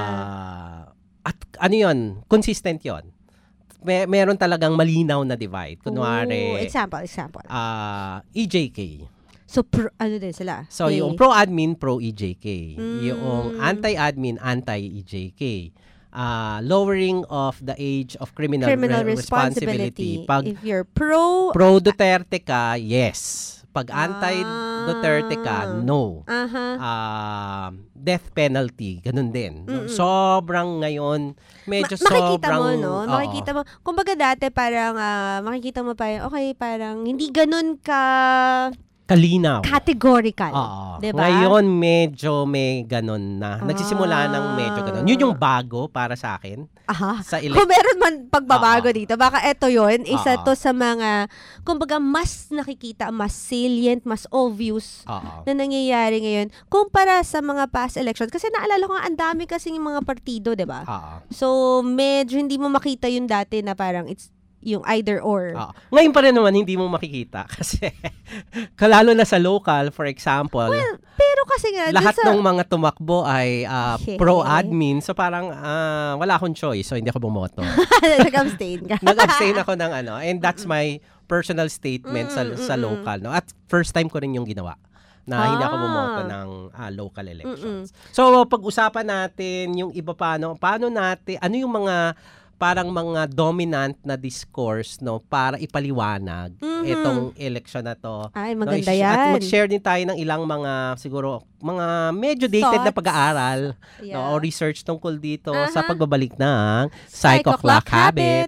ah, at ano yun, consistent yun. May, meron talagang malinaw na divide. Ooh, Kunwari, example, example. ah, E J K. So, pro, ano din sila? So, Eh, yung pro-admin, pro-E J K. Mm. Yung anti-admin, anti-E J K. Ah, lowering of the age of criminal, criminal re- responsibility. Pag If you're pro, pro-Duterte ka, yes. Pag anti-Duterte ka, Ah. no. aha. Ah, death penalty, ganun din. No? Mm-mm. Sobrang ngayon, medyo Ma- makikita sobrang... mo, no? oo. Makikita mo. Kumbaga dati parang, ah, makikita mo pa yun, okay, parang hindi ganun ka Kalinaw. categorical. Oo. Diba? Ngayon, medyo may ganun na. Nagsisimula Ah. ng medyo ganun. Yun yung bago para sa akin. Aha. Sa ele- Kung meron man pagbabago Oo. dito, baka eto yun, isa Oo. to sa mga, kumbaga mas nakikita, mas salient, mas obvious Oo. na nangyayari ngayon kumpara sa mga past elections. Kasi naalala ko nga, ang dami kasing mga partido, di ba? Oo. So, medyo hindi mo makita yung dati na parang it's yung either or. Oo. Ngayon pa rin naman, hindi mo makikita. Kasi, kalalo na sa local, for example, Pero kasi nga, dun lahat sa, ng mga tumakbo ay ah, Hehe. pro-admin. So, parang ah, wala akong choice. So, hindi ako bumoto. nag-abstain ka. Nag-abstain ako ng ano. And that's my personal statement sa, Mm, sa mm, local. No? At first time ko rin yung ginawa na hindi ako Ah. bumoto ng ah, local elections. So, pag-usapan natin yung iba paano, paano natin, ano yung mga parang mga dominant na discourse no para ipaliwanag Mhm. itong election na to. Ay, No, maganda is- At yan. mag-share din tayo ng ilang mga siguro mga medyo dated na Thoughts. pag-aaral Yeah. no, o research tungkol dito sa Aha. pagbabalik ng Psycho Psycho Clock Clock Habit. Habit.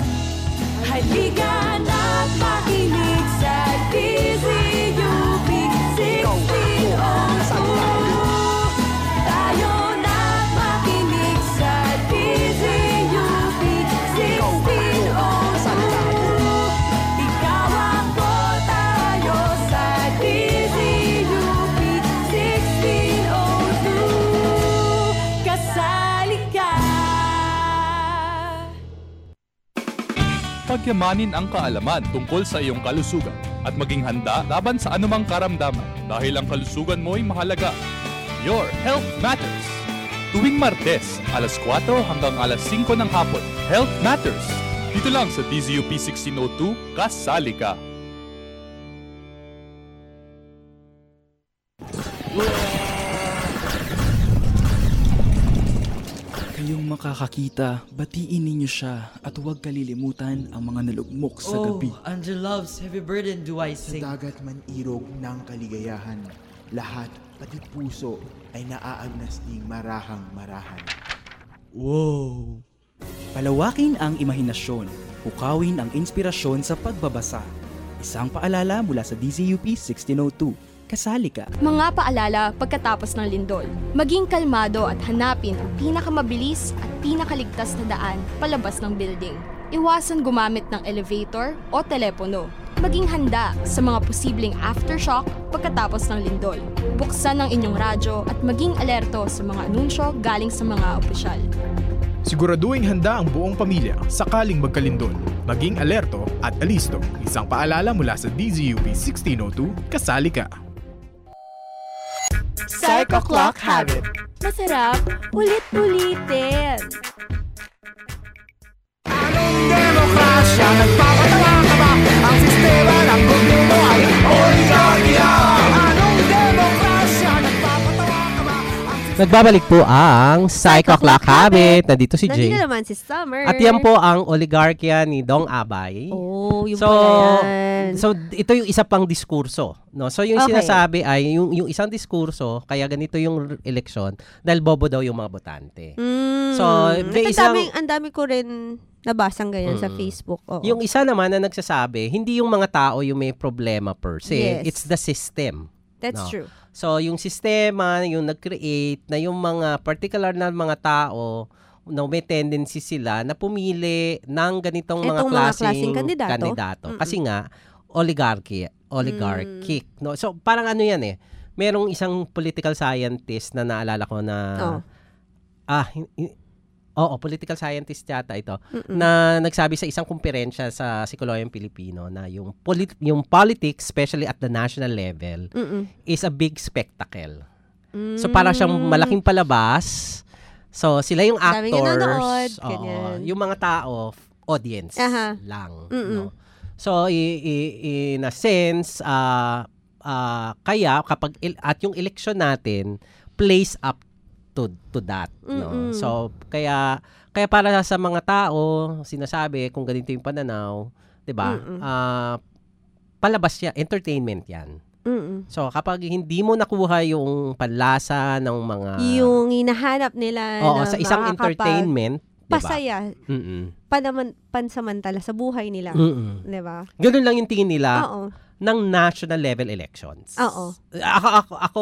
Halika na't makinig sa D Z U P sixteen oh two. Tayo na't makinig sa D Z U P sixteen oh two. Ikaw ako, tayo sa D Z U P sixteen oh two. Kasali ka. Pag yamanin ang kaalaman tungkol sa iyong kalusugan at maging handa laban sa anumang karamdaman dahil ang kalusugan mo ay mahalaga. Your Health Matters. Tuwing Martes, alas kwatro hanggang alas singko ng hapon. Health Matters. Dito lang sa D Z U P sixteen oh two, kasali ka. Kayong makakakita, batiin ninyo siya at huwag kalilimutan ang mga nalugmok sa gabi. Oh, under love's heavy burden do I sing. Sa dagat man irog ng kaligayahan, lahat, pati puso, ay naaagnas ding marahang marahan. Wow! Palawakin ang imahinasyon, hukawin ang inspirasyon sa pagbabasa. Isang paalala mula sa D Z U P sixteen oh two. Kasali ka. Mga paalala pagkatapos ng lindol. Maging kalmado at hanapin ang pinakamabilis at pinakaligtas na daan palabas ng building. Iwasan gumamit ng elevator o telepono. Maging handa sa mga posibleng aftershock pagkatapos ng lindol. Buksan ang inyong radyo at maging alerto sa mga anunsyo galing sa mga opisyal. Siguraduhin handa ang buong pamilya sakaling magkalindol. Maging alerto at alisto. Isang paalala mula sa D Z U P sixteen oh two, kasali ka. Psycho Clock Habit. Masarap, ulit-ulitin. Anong demokrasya? Nagpapatawa ka ba? Ang sistema ng gobyerno ay oligarkya. Anong demokrasya? Nagpapatawa ka ba? Nagbabalik po ang Psycho Clock Habit. Nandito si Jay. Nandito naman si Summer. At yan po ang oligarkya ni Dong Abay. Oh, yung so, pala yan. So, ito yung isa pang diskurso. No? So, yung Okay. sinasabi ay, yung, yung isang diskurso, kaya ganito yung eleksyon, dahil bobo daw yung mga botante. Mm. So, may Ang isang... dami- ang dami ko rin nabasang ganyan sa Mm. Facebook. Oo. Yung isa naman na nagsasabi, hindi yung mga tao yung may problema per se. Yes. It's the system. That's no? true. So, yung sistema, yung nag-create, na yung mga particular na mga tao, no, may tendency sila na pumili ng ganitong mga Itong mga klaseng, klaseng kandidato. kandidato. Mm-mm. Kasi nga, oligarchy, oligarchic. Mm. No? So, parang ano yan eh. Merong isang political scientist na naalala ko na, Oh. ah, hin- hin- oo, political scientist yata ito, Mm-mm. na nagsabi sa isang kumperensya sa Sikolohayang Pilipino na yung, polit- yung politics, especially at the national level, Mm-mm. is a big spectacle. So, para siyang malaking palabas. So, sila yung Daming nanonood, actors. Oo. ganyan. Yung mga tao, audience Aha. lang. Mm-mm. No? So, i- i- in a sense, ah ah, kaya kapag, il- at yung election natin, plays up to to that. No? Mm-mm. So, kaya, kaya para sa mga tao, sinasabi, kung ganito yung pananaw, di ba? Mm-mm. Ah, palabas yan, entertainment yan. Mm-mm. So, kapag hindi mo nakuha yung panlasa ng mga... Yung hinahanap nila Oo, na sa isang makakapag- entertainment, diba? pasaya, Mm-mm. panaman, pansamantala sa buhay nila. Mm-mm. Di ba? Ganun lang yung tingin nila Oo. ng national level elections. Oo. Ako, ako, ako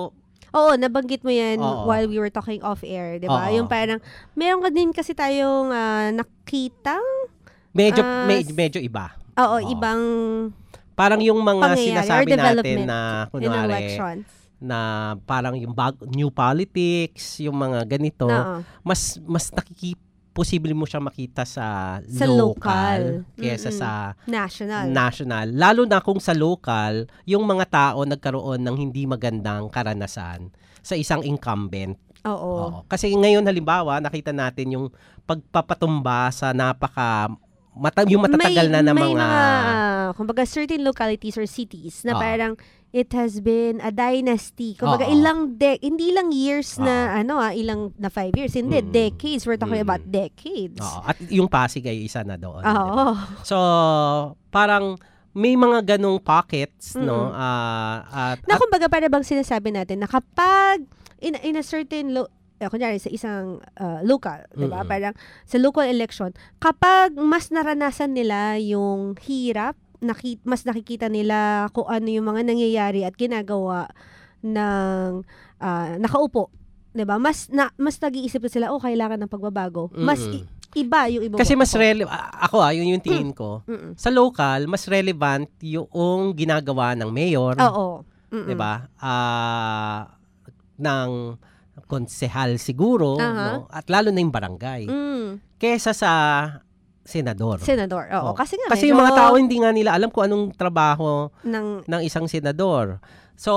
Oo, nabanggit mo yan Oo. while we were talking off-air, di ba? Oo. Yung parang, meron ka din kasi tayong ah, nakitang... medyo, ah, med- medyo iba. Oo, Oo. ibang Parang yung mga pangyayari or sinasabi natin development na, in kunwari, elections. na parang yung bag- new politics, yung mga ganito, Oo. mas mas nakiki posible mo siyang makita sa, Sa local, local. kesa Mm-mm. sa National. national. Lalo na kung sa local, yung mga tao nagkaroon ng hindi magandang karanasan sa isang incumbent. Oo. Oo. Kasi ngayon halimbawa, nakita natin yung pagpapatumba sa napaka mata, yung matatagal may, na na may mga, mga ah, kumbaga certain localities or cities na Oo. parang it has been a dynasty. Kumbaga Oo. ilang de- hindi lang years na ano ah, ilang na five years, hindi Mm. decades. We're talking about decades. Oo. At yung Pasig ay isa na doon. Oo. di ba? So, parang may mga ganong pockets, no? Mm. Ah, at, Na at- kumbaga para bang sinasabi natin na kapag in, in a certain lo- eh, kunyari sa isang ah, local, 'di ba? Mm-mm. Parang sa local election, kapag mas naranasan nila yung hirap, naki, mas nakikita nila kung ano yung mga nangyayari at ginagawa ng ah, nakaupo, 'di ba? Mas na, mas nag-iisip na sila, oh, kailangan ng pagbabago. Mas Mm-mm. i- iba yung iba. Kasi mas relevant, ako ah, yun yung tingin ko. Mm-mm. Sa local, mas relevant yung ginagawa ng mayor. Oo. Mm-mm. 'Di ba? Ah, ng konsehal siguro, Aha. no? At lalo na yung barangay. Mm. Kesa sa senador. Senador, oo. Oh. Kasi nga Kasi medyo- yung mga tao hindi nga nila alam kung anong trabaho ng, ng isang senador. So,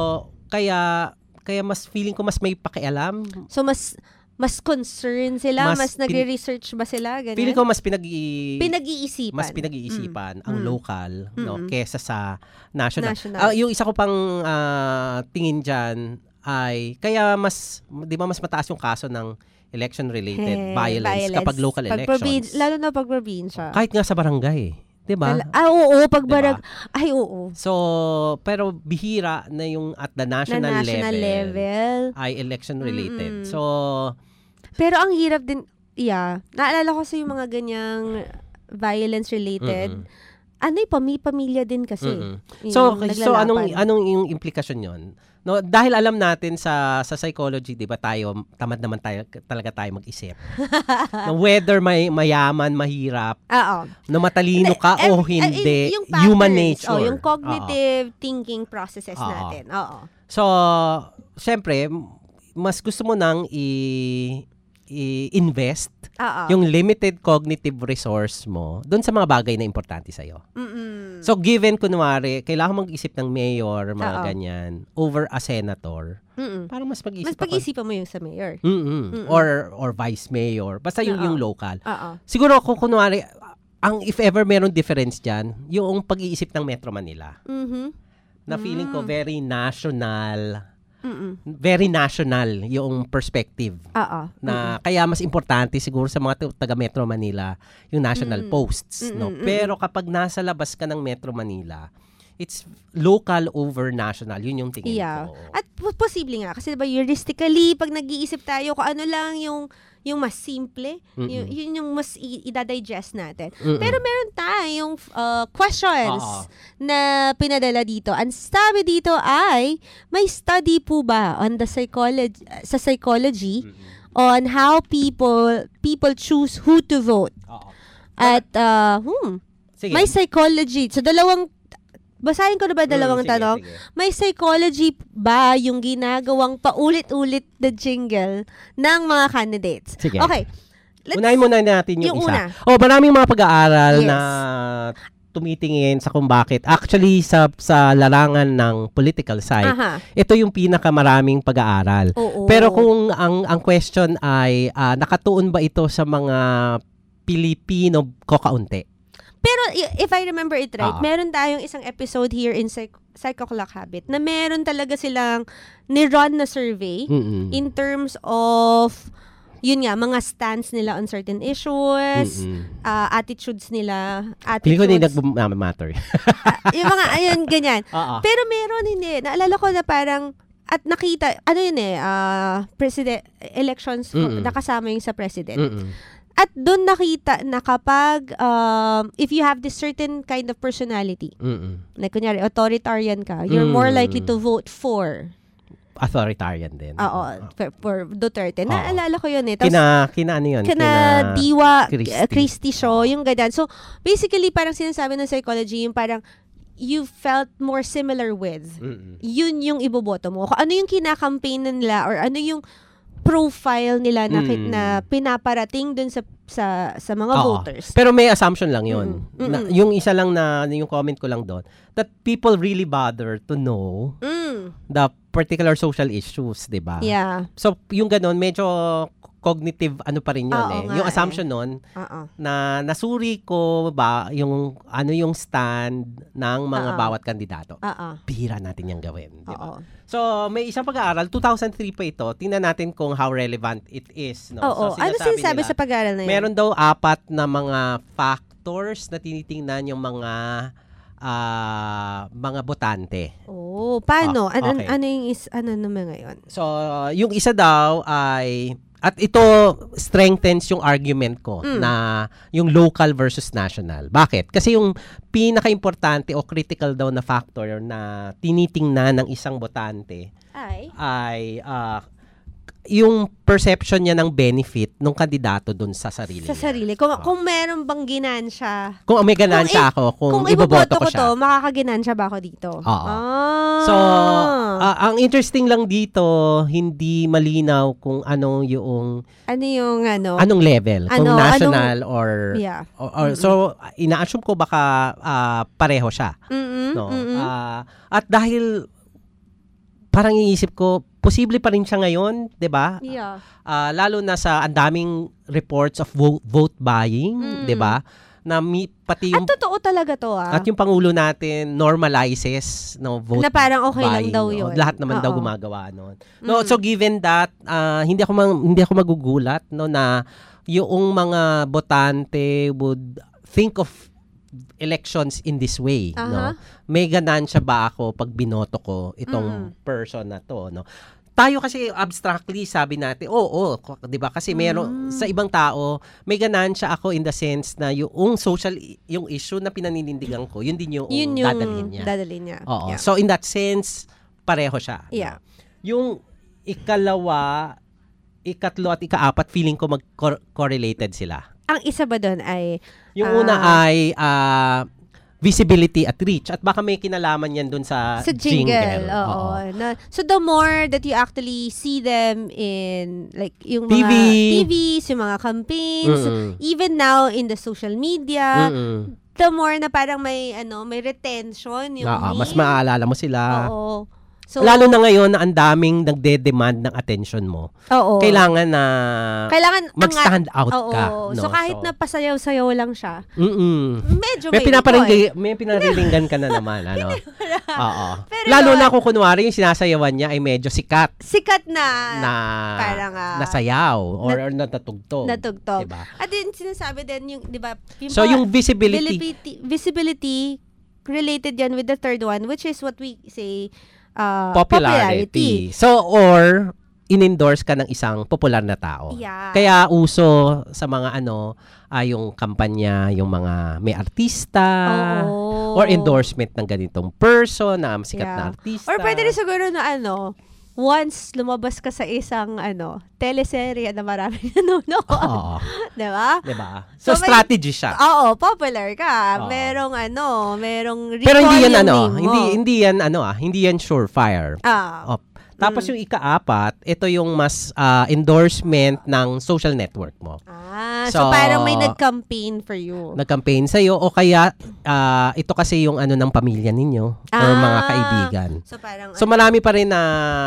kaya kaya mas feeling ko mas may pakialam. So, mas mas concerned sila? Mas, Mas pin- nagre-research ba sila? Ganyan? Feeling ko mas pinag-i- Pinag-iisipan. mas pinag-iisipan Mm. ang Mm. local no Mm-mm. kesa sa national. National. Ah, yung isa ko pang ah, tingin diyan ay kaya mas 'di ba mas mataas yung kaso ng election related Eh, violence, kapag local Pag elections. probin- lalo na pag probinsya. Kahit nga sa barangay, 'di ba? Tal- Ah, oo, pag Diba? barang, ay oo. So, pero bihira na yung at the national, Na national level. ay election related. Mm-mm. So, Pero ang hirap din, yeah. Naalala ko sa yung mga ganyang violence related. Mm-mm. Ano yung pami-pamilya din kasi. Mm-mm. Yung So, okay, so anong naglalaban. anong yung implikasyon 'yon? No, dahil alam natin sa sa psychology, 'di ba, tayo tamad naman tayo talaga tayo mag-isip. No, whether may mayaman, mahirap, Oo. na matalino ka Every- o uh, hindi, yung human patterns, nature. Oh, yung Oo. cognitive thinking processes Oo. natin. Oo. So, syempre, mas gusto mo nang i- i-invest Oo. yung limited cognitive resource mo doon sa mga bagay na importante sa'yo. Mm-mm. So, given, kunwari, kailangan mag-isip ng mayor, mga Oo. ganyan, over a senator, Mm-mm. parang mas mag-isip Mas pag-isipan mo yung sa mayor. Mm-mm. Or or vice mayor. Basta yung, Oo. yung local. Oo. Siguro, kung kunwari, ang if ever meron difference dyan, yung pag-iisip ng Metro Manila. Mhm. Na feeling ko Mm. very national, Mm-mm. very national yung perspective. Oo. Na kaya mas importante siguro sa mga taga Metro Manila yung national Mm-mm. posts, no. Mm-mm. Pero kapag nasa labas ka ng Metro Manila, it's local over national. Yun yung tingin Yeah. ko. At po- posible nga kasi diba heuristically pag nag-iisip tayo kung ano lang yung yung mas simple, Mm-mm. yun, yun yung mas i- i-digest natin. Mm-mm. Pero meron tayong uh, questions Oo. na pinadala dito. Ang sabi dito ay may study po ba on the psychology sa psychology on how people people choose who to vote? At uh, hmm, Sige. may psychology. So dalawang basahin ko na ba dalawang Mm, sige, tanong? sige. May psychology ba yung ginagawang paulit-ulit na jingle ng mga candidates? Sige. Okay. Let's, Unahin muna natin yung, yung isa. una. Oh, maraming mga pag-aaral Yes. na tumitingin sa kung bakit. Actually, sa sa larangan ng political side, Aha. ito yung pinakamaraming pag-aaral. Oo. Pero kung ang ang question ay ah, nakatuon ba ito sa mga Pilipino kokaunti? Pero i- if I remember it right, Ah. meron tayong isang episode here in Psych- Psycho Clock Habit na meron talaga silang ni-run na survey Mm-mm. in terms of yun nga, mga stance nila on certain issues, Mm-mm. uh, attitudes nila, Hindi ko attitudes. din nag-matter. yung mga, ayun, ganyan. Oo. Pero meron hindi. Naalala ko na parang, at nakita, ano yun eh, uh, president, elections, Mm-mm. nakasama yung sa president. Mm-mm. At doon nakita na kapag, um, if you have this certain kind of personality, Mm-mm. like kunyari, authoritarian ka, you're more Mm. likely to vote for, Authoritarian din. oo, for, for Duterte. Oo. Naalala ko yun eh. Tapos, Kina, kina ano yun? Kina Diwa Christie. uh, Christie show, yung ganyan. So, basically, parang sinasabi ng psychology, yung parang, you felt more similar with, Mm-mm. yun yung iboboto mo. Kung ano yung kinakampaign nila, or ano yung profile nila na, Mm. na pinaparating dun sa sa sa mga Oo. voters. Pero may assumption lang yun. Mm-mm. Na, Mm-mm. yung isa lang na, yung comment ko lang doon, that people really bother to know Mm. the particular social issues, di ba? Yeah. So, yung ganun, medyo cognitive ano pa rin yun Oo eh. nga Yung assumption nun, Oo. na nasuri ko ba yung ano yung stand ng mga Oo. bawat kandidato. Oo. Bihira natin yung gawin, di ba? Oo. So, may isang pag-aaral, two thousand three pa ito. Tingnan natin kung how relevant it is. No? Oo. So, Ano sinasabi sinasabi nila, sa pag-aaral na yun? meron daw apat na mga factors na tinitingnan yung mga ah, mga botante. Oh, paano? Ah, ano, okay. ano yung is, ano naman ngayon? So, yung isa daw ay, at ito strengthens yung argument ko Mm. na yung local versus national. Bakit? Kasi yung pinaka-importante o critical daw na factor na tinitingnan ng isang botante Ay? ay ah, yung perception niya ng benefit ng kandidato dun sa sarili Sa niya. sarili. Kung, kung meron bang ginansya. Kung may ganansya i- ako, kung, kung iboboto iboboto ko ko siya. to, makakaginansya ba ako dito? Oo. Ah. So, Ah, ang interesting lang dito, hindi malinaw kung ano yung Ano yung ano? anong level, kung Ano, national anong- or, Yeah. or, or so ina-assume ko baka ah, pareho siya. Mm-mm, No. mm-mm. Ah, at dahil parang iniisip ko, posible pa rin siya ngayon, 'di ba? Yeah. Ah, lalo na sa ang daming reports of vote, vote buying, Mm. 'di ba? Na mi, pati yung At totoo talaga to ah. at yung pangulo natin normalizes no vote Na parang okay lang buying, daw no? yun. Lahat naman daw Oo. gumagawa noon. No, Mm. so given that ah, hindi ako mang- hindi ako magugulat no na yung mga botante would think of elections in this way, Aha. no. May ganansya ba ako pag binoto ko itong Mm. person na to, no? Tayo kasi abstractly sabi natin, oo, oh, 'di ba? Kasi meron sa ibang tao, may ganansya ako in the sense na yung social yung issue na pinaninindigan ko, yun din yung, Yun yung dadalhin niya. dadalhin niya. Oo. Yeah. So in that sense, pareho siya. Yeah. Yung ikalawa, ikatlo at ikaapat, feeling ko mag-correlated sila. Ang isa ba doon ay Yung ah, una ay ah, visibility at reach. At baka may kinalaman yan dun sa, sa jingle. jingle. Oo. Na, so the more that you actually see them in like yung T V. mga T Vs, yung mga campaigns, Mm-mm. even now in the social media, Mm-mm. the more na parang may ano, may retention yung Oo, name. mas maaalala mo sila. Oo. So, Lalo na ngayon na ang daming nagde-demand ng attention mo. Oo. Kailangan na Kailangan mag-stand out oo. ka. So no? kahit na pasayaw-sayaw lang siya, Mm-mm. medyo may may pinaparinggan, may pinariringgan ka na naman, ano. Oo. Pero Lalo yun, na kung kunwari yung sinasayawan niya ay medyo sikat sikat na, na parang ah, nasayaw or, or natatugtog. natugtog. Diba? At din sinasabi din yung, 'di ba? So, pa- yung visibility. visibility, visibility related yan with the third one, which is what we say uh, Popularity. So, or in-endorse ka ng isang popular na tao. Yeah. Kaya uso sa mga ano, ay yung kampanya, yung mga may artista, Oo. or endorsement ng ganitong person na sikat Yeah. na artista. Or pwede rin siguro na ano, once lumabas ka sa isang ano, teleserye na maraming nanonood. Oo. Diba? Diba? So, So, may- strategy siya. Oo, popular ka. Oo. Merong ano, merong Pero hindi recall yan yung ano, name mo. hindi hindi yan ano ah, hindi yan surefire. Ah. Oh. Tapos yung ika-apat, ito yung mas ah, endorsement ng social network mo. Ah, so, So, parang may nag-campaign for you. Nag-campaign sa'yo o kaya ah, ito kasi yung ano ng pamilya ninyo or Ah. mga kaibigan. So parang So marami pa rin na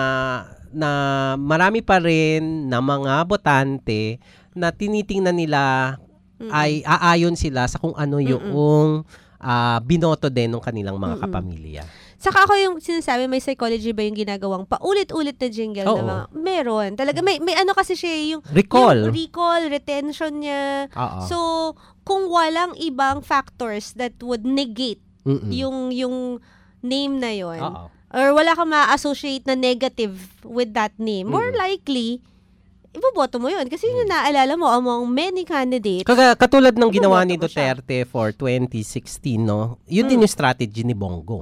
na marami pa rin na mga botante na tinitingnan nila Mm-mm. ay aayon sila sa kung ano yung ah, binoto din ng kanilang mga Mm-mm. kapamilya. Saka ako yung sinasabi, may psychology ba yung ginagawang paulit-ulit na jingle Oo. na mga, meron. Talaga, may, may ano kasi siya, yung Recall. yung recall, retention niya. Oo. So, kung walang ibang factors that would negate Mm-mm. yung yung name na yon, Oo. or wala kang ma-associate na negative with that name, more likely, iboboto mo yun. Kasi yun yung naalala mo among many candidates. Kaga, katulad ng ginawa Iboboto ni mo siya. Duterte for twenty sixteen, no? Yun din Mm. yung strategy ni Bongo.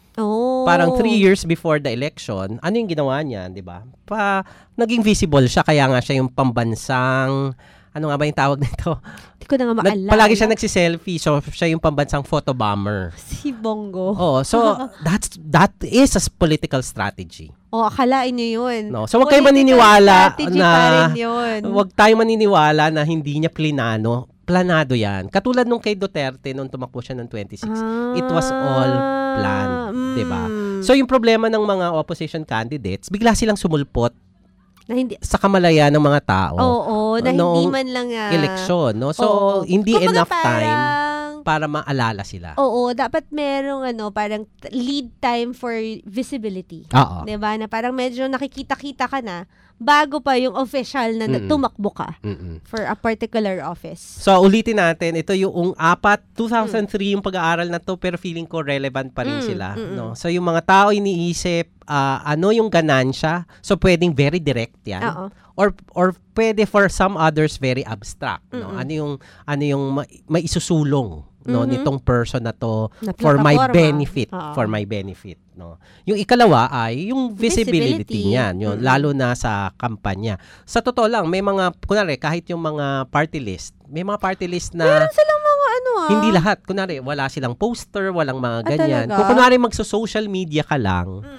Oh. Parang three years before the election, ano yung ginawa niya, di ba? Pa, naging visible siya, kaya nga siya yung pambansang, ano nga ba yung tawag nito? Hindi ko na nga Nag, maalala. palagi siya nagsiselfie, so siya yung pambansang photobomber. Si Bongo. Oh, so that's that is a political strategy. Oh, akalain niyo yun. No, so wag kayong Political maniniwala strategy na pa rin yun. wag tayong maniniwala na hindi niya plinano. Planado 'yan. Katulad nung kay Duterte nung tumakbo siya ng twenty-six. It was all planned, 'di ba? So yung problema ng mga opposition candidates, bigla silang sumulpot na hindi sa kamalayan ng mga tao. Oo, na hindi noong man lang ah, eleksyon, no? So oo. hindi Kumbaga enough parang- time para maalala sila. Oo, dapat merong ano, parang t- lead time for visibility. Oo. 'Di ba? Na parang medyo nakikita-kita ka na bago pa yung official na Mm-mm. tumakbo ka Mm-mm. for a particular office. So, ulitin natin, ito yung apat, two thousand three yung pag-aaral na to, pero feeling ko relevant pa rin Mm, sila. mm-mm. No? So, yung mga tao iniisip, ah, ano yung ganansya? So, pwedeng very direct yan. Oo. Or or pwede for some others very abstract. No? Mm-mm. Ano yung, ano yung ma- maisusulong no, Mhm. nitong person na to Na for my plataforma. benefit. Oo. For my benefit. No? Yung ikalawa ay yung visibility, Visibility. niyan. Yun, Mm-mm. lalo na sa kampanya. Sa totoo lang, may mga, kunwari, kahit yung mga party list, may mga party list na Meron silang mga ano ah. hindi lahat. Kunwari, wala silang poster, walang mga Ah, ganyan. talaga? Kung kunwari magso-social media ka lang,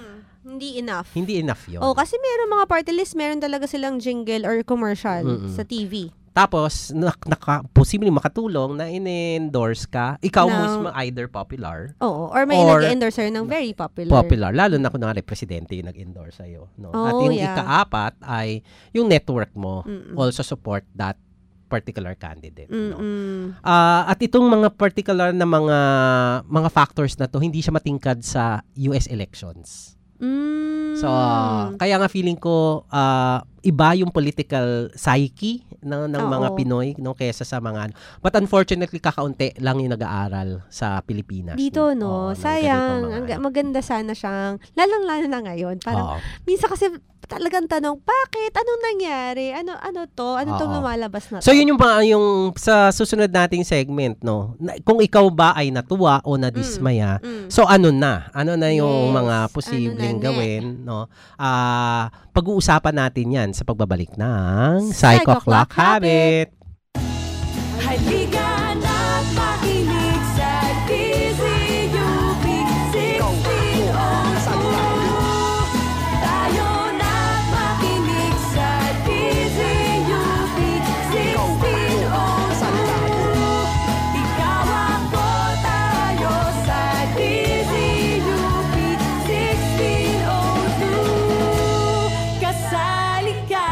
Hindi enough. Hindi enough yun. Oh, kasi meron mga party list, meron talaga silang jingle or commercial Mm-mm. sa T V. Tapos, nak- naka, posibleng makatulong na in-endorse ka. Ikaw Ng- mismo either popular. Oo, or may or nag-endorse sa'yo ng very popular. Popular. Lalo na kung nga presidente yung nag-endorse sa'yo. No? At Oh, yung yeah. ikaapat ay yung network mo Mm-mm. also support that particular candidate. No? Mm-mm. Ah, at itong mga particular na mga mga factors na to, hindi siya matingkad sa U S elections. Mm. So, kaya nga feeling ko ah, iba yung political psyche ng, ng mga Oo. Pinoy no kaysa sa mga ano. But unfortunately, kakaunti lang yung nag-aaral sa Pilipinas. Dito, Oo, no? ng Sayang. ganitong mga Ang ga- maganda sana siyang, lalong-lalo na ngayon. Oo. Parang, minsan kasi talagang tanong, bakit? Anong nangyari? Ano ano to? Ano tong Oo. lumalabas na to? So yun yung mga yung sa susunod nating segment no. Na, kung ikaw ba ay natuwa o nadismaya. Mm, mm. So ano na? Ano na yung Yes. mga Ano posibleng na, ne? gawin no? Ah, pag-uusapan natin 'yan sa pagbabalik ng Psycho Clock Habit. Halika na't makinig sa D Z U P sixteen oh two. Tayo na't makinig sa D Z U P sixteen oh two. Ikaw ako, tayo sa D Z U P sixteen oh two. Kasali ka.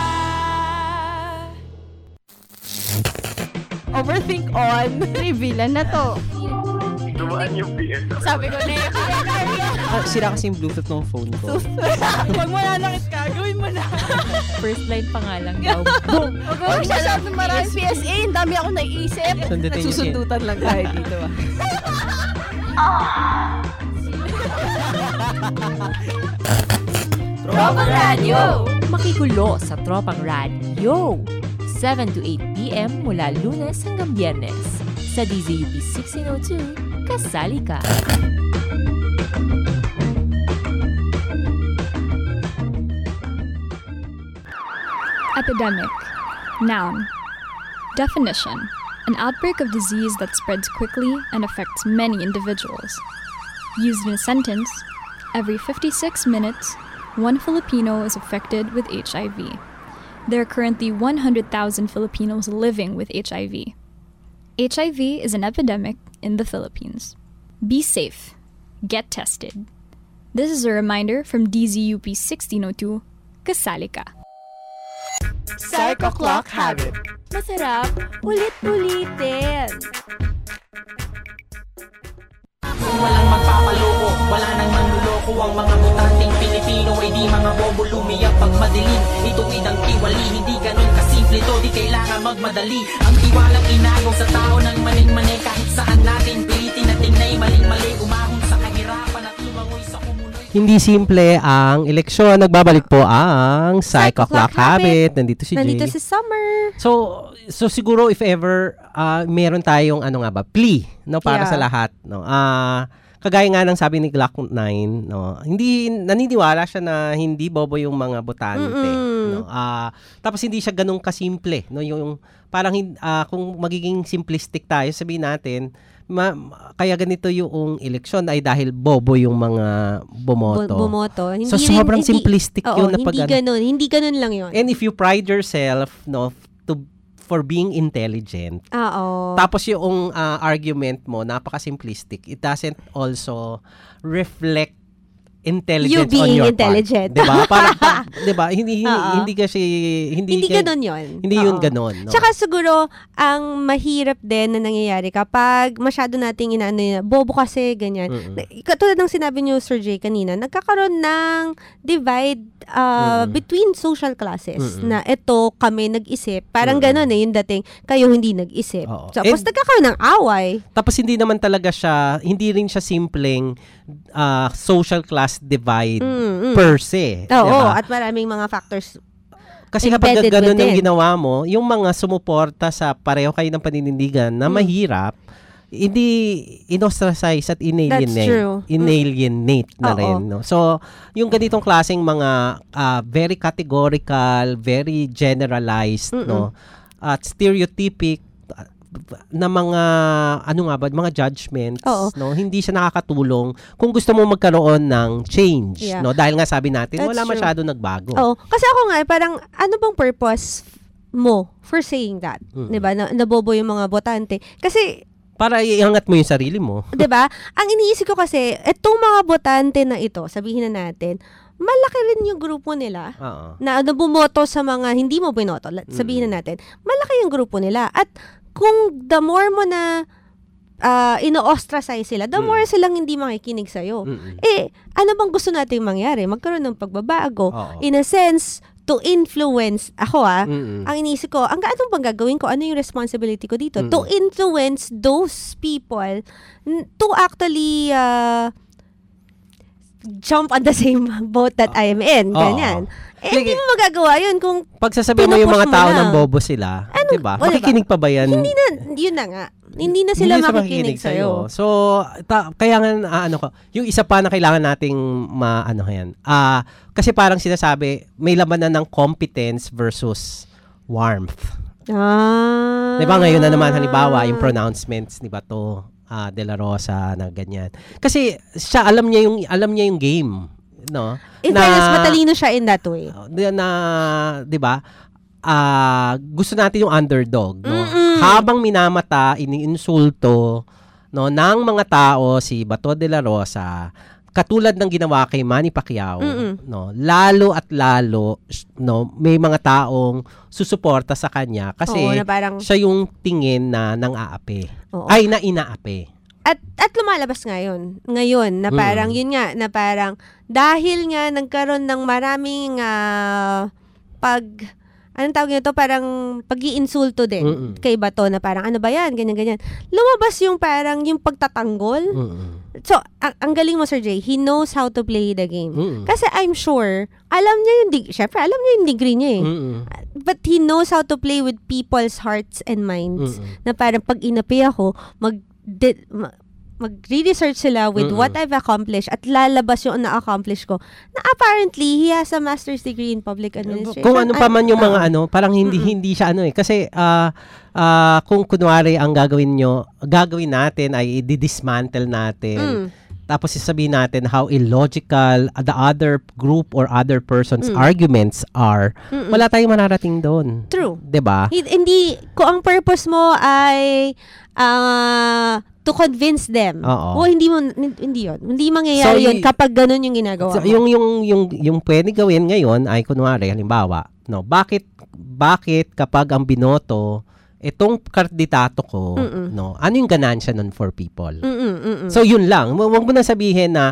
Overthink on. Revealan na to. Dumaan yung P S. Sabi ko na yun. Ah, sira kasi yung Bluetooth ng phone ko. Huwag mo nanakit ka. Gawin mo na. First line pa nga lang daw. Boom! Huwag mo masyadong maraming P S A. Ang dami akong naiisip. Sundutin niyo siya. Susundutan lang tayo dito ah. Tropang Radio! Makikulo sa Tropang Radio. seven to eight p.m. mula Lunes hanggang Biyernes. Sa D Z U P sixteen oh two, kasali ka. Epidemic. Noun. Definition. An outbreak of disease that spreads quickly and affects many individuals. Used in a sentence, every fifty-six minutes, one Filipino is affected with H I V. There are currently one hundred thousand Filipinos living with H I V. H I V is an epidemic in the Philippines. Be safe. Get tested. This is a reminder from D Z U P sixteen oh two, Kasali Ka. Psycho Clock Habit. Masarap, ulit-ulitin. Walang magpapaloko, wala nang manluloko. Ang mga butanteng Pilipino ay di mga bobo lumiyak pag madilim. Ituwid ang tiwali, hindi ganun kasimple to. Di kailangan magmadali. Ang tiwalang inagaw sa tao ng maling-mali. Kahit saan natin pilitin na tingnay maling-mali. Umahon sa kahirapan at lumangoy sa kumuloy. Hindi simple ang eleksyon. Nagbabalik po ang Psycho Clock Habit. Nandito si Jay. Nandito si Summer. So, so siguro if ever uh, meron tayong ano nga ba, plea no para Yeah. sa lahat no. Ah, kagaya nga ng sabi ni Glock nine no. Hindi naniniwala siya na hindi bobo yung mga botante no. Ah, tapos hindi siya ganun kasimple no yung parang uh, kung magiging simplistic tayo, sabihin natin ma, kaya ganito yung eleksyon ay dahil bobo yung mga bumoto. Bu- bumoto. Hindi so rin- sobrang hindi- simplistic oo, yun na pag hindi ganun. Hindi ganun lang yun. And if you pride yourself no to for being intelligent. Oo. Tapos yung uh, argument mo napaka-simplistic. It doesn't also reflect intelligence You on being your intelligent. part. 'Di ba? Para pa- 'di ba? Hindi Oo. hindi kasi hindi Hindi ka- ganun yun. Hindi yun Oo. ganun, no. Tsaka siguro, ang mahirap din na nangyayari kapag masyado nating inaano yun, bobo kasi, ganyan. Mm-mm. Na- Katulad ng sinabi niyo, Sir Jay, kanina, nagkakaroon ng divide uh, Mm-mm. between social classes. Mm-mm. Na ito, kami nag-isip. Parang Mm-mm. ganun eh, yung dating, kayo hindi nag-isip. Oo. Tapos And- nagkakaroon ng away. Tapos hindi naman talaga siya, hindi rin siya simpleng uh, social class divide Mm, mm. per se. Oo, diba? at maraming mga factors. Kasi kapag embedded ganun yung within. ginawa mo, yung mga sumuporta sa pareho kayo ng paninindigan na Mm. mahirap, hindi inostracize at inalienate. That's true. Inalienate na Oo. rin. No? So, yung ganitong klaseng mga ah, very categorical, very generalized, Mm-mm. no, at stereotypic, na mga ano nga ba, mga judgments, Oo. no? Hindi siya nakakatulong kung gusto mo magkaroon ng change, Yeah. no? Dahil nga sabi natin, That's wala true. masyado nagbago. Oo. Kasi ako nga, parang ano bang purpose mo for saying that? Mm. 'Di ba? Na, nabobo yung mga botante. Kasi Para iangat mo yung sarili mo. 'di ba? Ang iniisip ko kasi, etong mga botante na ito, sabihin na natin, malaki rin yung grupo nila. Oo. Na ano bumoto sa mga hindi mo binoto. La- Sabihin na natin, malaki yung grupo nila. At kung the more mo na uh, ino-ostracize sila, the more silang hindi makikinig sa'yo. Mm-mm. Eh, ano bang gusto nating mangyari? Magkaroon ng pagbabago. Oo. In a sense, to influence, ako ah, Mm-mm. ang inisip ko, ang ano bang gagawin ko? Ano yung responsibility ko dito? Mm-mm. To influence those people n- to actually uh, jump on the same boat that I am in. Oo. Ganyan. Eh, hindi mo magagawa yun kung Pagsasabihan mo yung mga pinupush mo tao lang. ng bobo sila, Ano, 'di ba? o, diba? Makikinig pa ba yan? Hindi na, yun na nga. Hindi na sila Hindi makikinig sa'yo. So, ta- kaya nga, ah, ano ko, yung isa pa na kailangan nating maano yan. Ah, kasi parang sinasabi, may labanan ng competence versus warmth. Ah. Di ba ngayon na naman, halimbawa, yung pronouncements ni Bato ah, de la Rosa na ganyan. Kasi siya, alam niya yung, alam niya yung game. No? In fairness, matalino siya in that way. Na, di ba? Ah, gusto natin yung underdog, no? Mm-mm. Habang minamata, iniinsulto, no, ng mga tao si Bato de la Rosa, katulad ng ginawa kay Manny Pacquiao, Mm-mm. no, lalo at lalo, no, may mga taong susuporta sa kanya kasi Oo, na parang- siya yung tingin na nang-aapi. Oo. Ay, na inaapi. At at lumalabas ngayon. Ngayon na Mm. parang yun nga na parang dahil nga nagkaroon ng maraming ah, pag anong tawag nito, parang pag-iinsulto din Mm-mm. kay Bato na parang ano ba yan, ganyan-ganyan. Lumabas yung parang yung pagtatanggol. Mm-mm. So, ang, ang galing mo, Sir Jay, he knows how to play the game. Mm-mm. Kasi I'm sure, alam niya yung, dig- syempre, alam niya yung degree niya eh. Mm-mm. But he knows how to play with people's hearts and minds. Mm-mm. Na parang pag inapi ako, mag, di, ma- mag-research sila with Mm-mm. what I've accomplished at lalabas yung na-accomplish ko. Na apparently, he has a master's degree in public administration. Kung ano pa man yung Ah, mga ano, parang hindi hindi siya ano eh kasi ah ah, kung kunwari ang gagawin nyo, gagawin natin ay i-dismantle natin. Mm. Tapos sasabihin natin how illogical the other group or other person's Mm. arguments are. Mm-mm. Wala tayong mararating doon. True. 'Di ba? Hi- Hindi, kung ang purpose mo ay ah, to convince them. Oo. O hindi mo hindi 'yon. Hindi mangyayari So, 'yon y- kapag ganun yung ginagawa So, mo. yung yung yung yung pwede gawin ngayon ay kunwari halimbawa, no, bakit bakit kapag ang binoto itong kandidato ko, Mm-mm. no, ano yung ganansya nun for people? Mm-mm, mm-mm. So yun lang. Hu- Huwag mo na sabihin na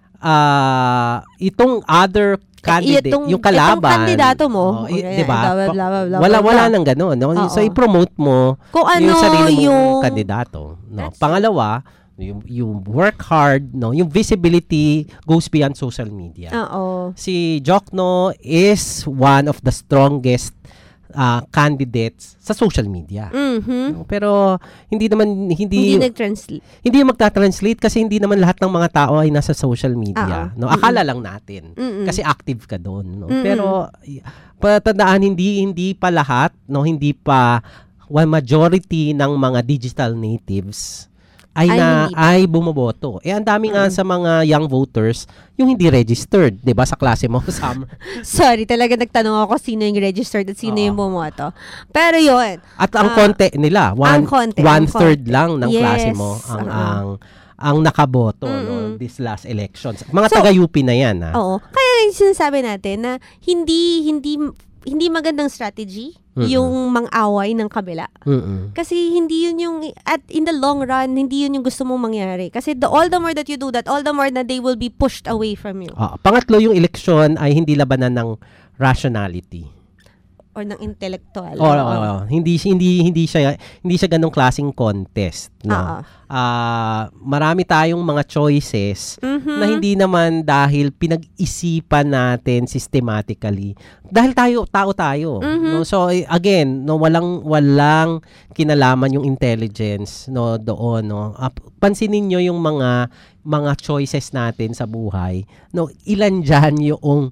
ah, itong other candidate, itong- yung kalaban. itong kandidato mo, oh, i- okay, 'di ba? blah, blah, blah, blah, blah, Wala blah. wala nang ganoon, no? Oo. So i-promote mo Kung ano yung sarili mong yung- kandidato, no? Pangalawa, yung, yung work hard, no? Yung visibility goes beyond social media. Oo. Si Jokno is one of the strongest ah, candidates sa social media. Mhm. Pero hindi naman hindi Hindi nag-translate. hindi magta-translate kasi hindi naman lahat ng mga tao ay nasa social media, Oo. no? Akala lang natin Mm-mm. kasi active ka doon, no? Mm-mm. Pero y- patandaan hindi hindi pa lahat, no? Hindi pa one majority ng mga digital natives ay, Ay, na hindi pa. ay bumoboto. Eh ang dami nga sa mga young voters yung hindi registered, 'di ba, sa klase mo summer. Sorry, talaga nagtanong ako sino yung registered at sino yung bumoto. Pero yun. At ang ah, konti nila, one, ang konti, one ang third konti. lang ng klase Yes, mo ang oo. ang ang nakaboto, no, Mm-mm. this last elections. Mga So, taga-U P na 'yan, ha. Oo. Kaya yung sinasabi natin na hindi hindi hindi magandang strategy Mm-mm. yung mang-away ng kabila. Mm-mm. Kasi hindi yun yung, at in the long run, hindi yun yung gusto mong mangyari. Kasi the, all the more that you do that, all the more na they will be pushed away from you. Ah, pangatlo, yung eleksyon ay hindi labanan ng rationality. Or ng intellectual. Oo, oo, oo. Hindi hindi hindi siya hindi siya ganung klaseng contest, no. Oo. Ah, marami tayong mga choices Mhm. na hindi naman dahil pinag-isipan natin systematically. Dahil tayo tao tayo, Mhm. no. So eh, again, no, walang walang kinalaman yung intelligence, no, doon, no. Ah, pansinin niyo yung mga mga choices natin sa buhay, no. Ilan diyan yung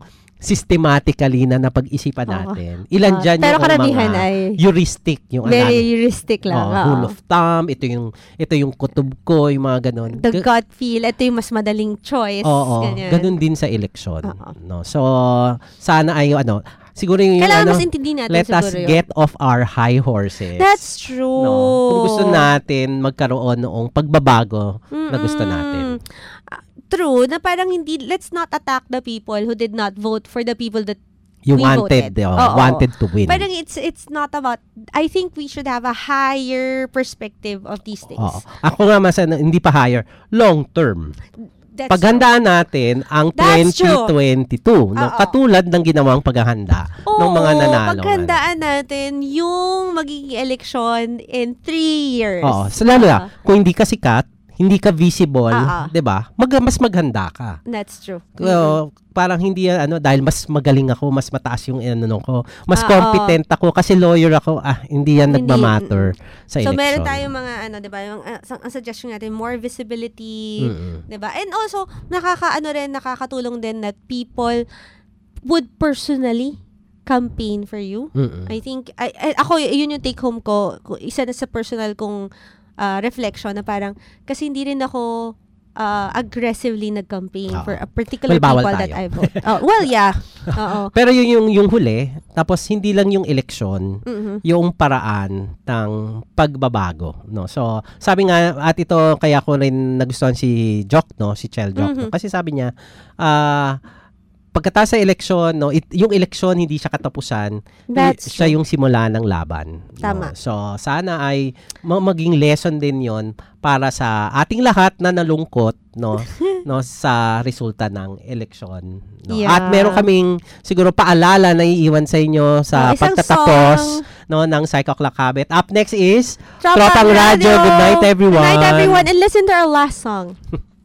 systematically na napag-isipan natin. Ilan Oo. dyan Pero yung karamihan mga ay heuristic, yung very alam- heuristic lang. Oh, Oo. rule of thumb, ito yung ito yung kutob ko, yung mga ganun. The Ga- gut feel, ito yung mas madaling choice. Oo, ganyan. ganun din sa eleksyon. No? So, sana ay ano, siguro yung Kailangan ano, mas intindihin natin let us siguro yun. get off our high horses. That's true. No? Kung gusto natin magkaroon noong pagbabago na gusto natin. True, na parang hindi, let's not attack the people who did not vote for the people that You we wanted, voted. oh, Oo. wanted to win. Parang it's it's not about, I think we should have a higher perspective of these things. Oo. Ako nga mas ano, hindi pa higher, long term. That's Paghandaan natin ang That's twenty twenty-two, no? Oo. Katulad ng ginawang paghahanda ng mga nanalo. Paghandaan natin yung magiging election in three years. Oo, so lalo na, kung hindi ka sikat, hindi ka visible, Oo. 'di ba? Mag mas maghanda ka. That's true. So, parang hindi yan, ano, dahil mas magaling ako, mas mataas yung ano ko, mas Oo. competent ako kasi lawyer ako, ah, hindi yan Hindi. nagmamatter sa So election. meron tayong mga ano, 'di ba, yung uh, ang suggestion natin more visibility, Mm-mm. 'di ba? And also nakakaano rin, nakakatulong din that people would personally campaign for you. Mm-mm. I think I, I- ako yun yung take home ko, Ku- isa na sa personal kong uh, reflection na parang kasi hindi rin ako uh, aggressively nag-campaign Oo. for a particular Well, bawal people that tayo. I vote. Oh, well, yeah. Oo. Pero yun yung, yung huli, tapos hindi lang yung eleksyon, Mhm. yung paraan ng pagbabago. No? So, sabi nga, at ito, kaya ko rin nagustuhan si Jock, no? Si Chel Jock. no? Mhm. Kasi sabi niya, ah, pagkatapos sa eleksyon, no, it, yung eleksyon hindi siya katapusan, That's i- siya yung simula ng laban. no? Tama. So, sana ay ma- maging lesson din yon para sa ating lahat na nalungkot no no sa resulta ng eleksyon. No? Yeah. At meron kaming siguro paalala na iiwan sa inyo Oh, sa isang pagtatapos song. no ng Psycho Clock Habit. Up next is Tropang Tropang Radio. Radio. Good night everyone. Good night everyone, and listen to our last song.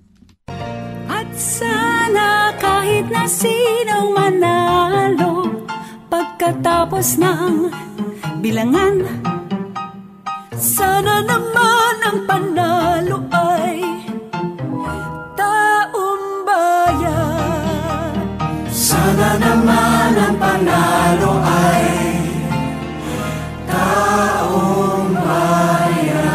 At sana kahit na sinong manalo pagkatapos ng bilangan, sana naman ang panalo ay taong bayan. Sana naman ang panalo ay taong bayan.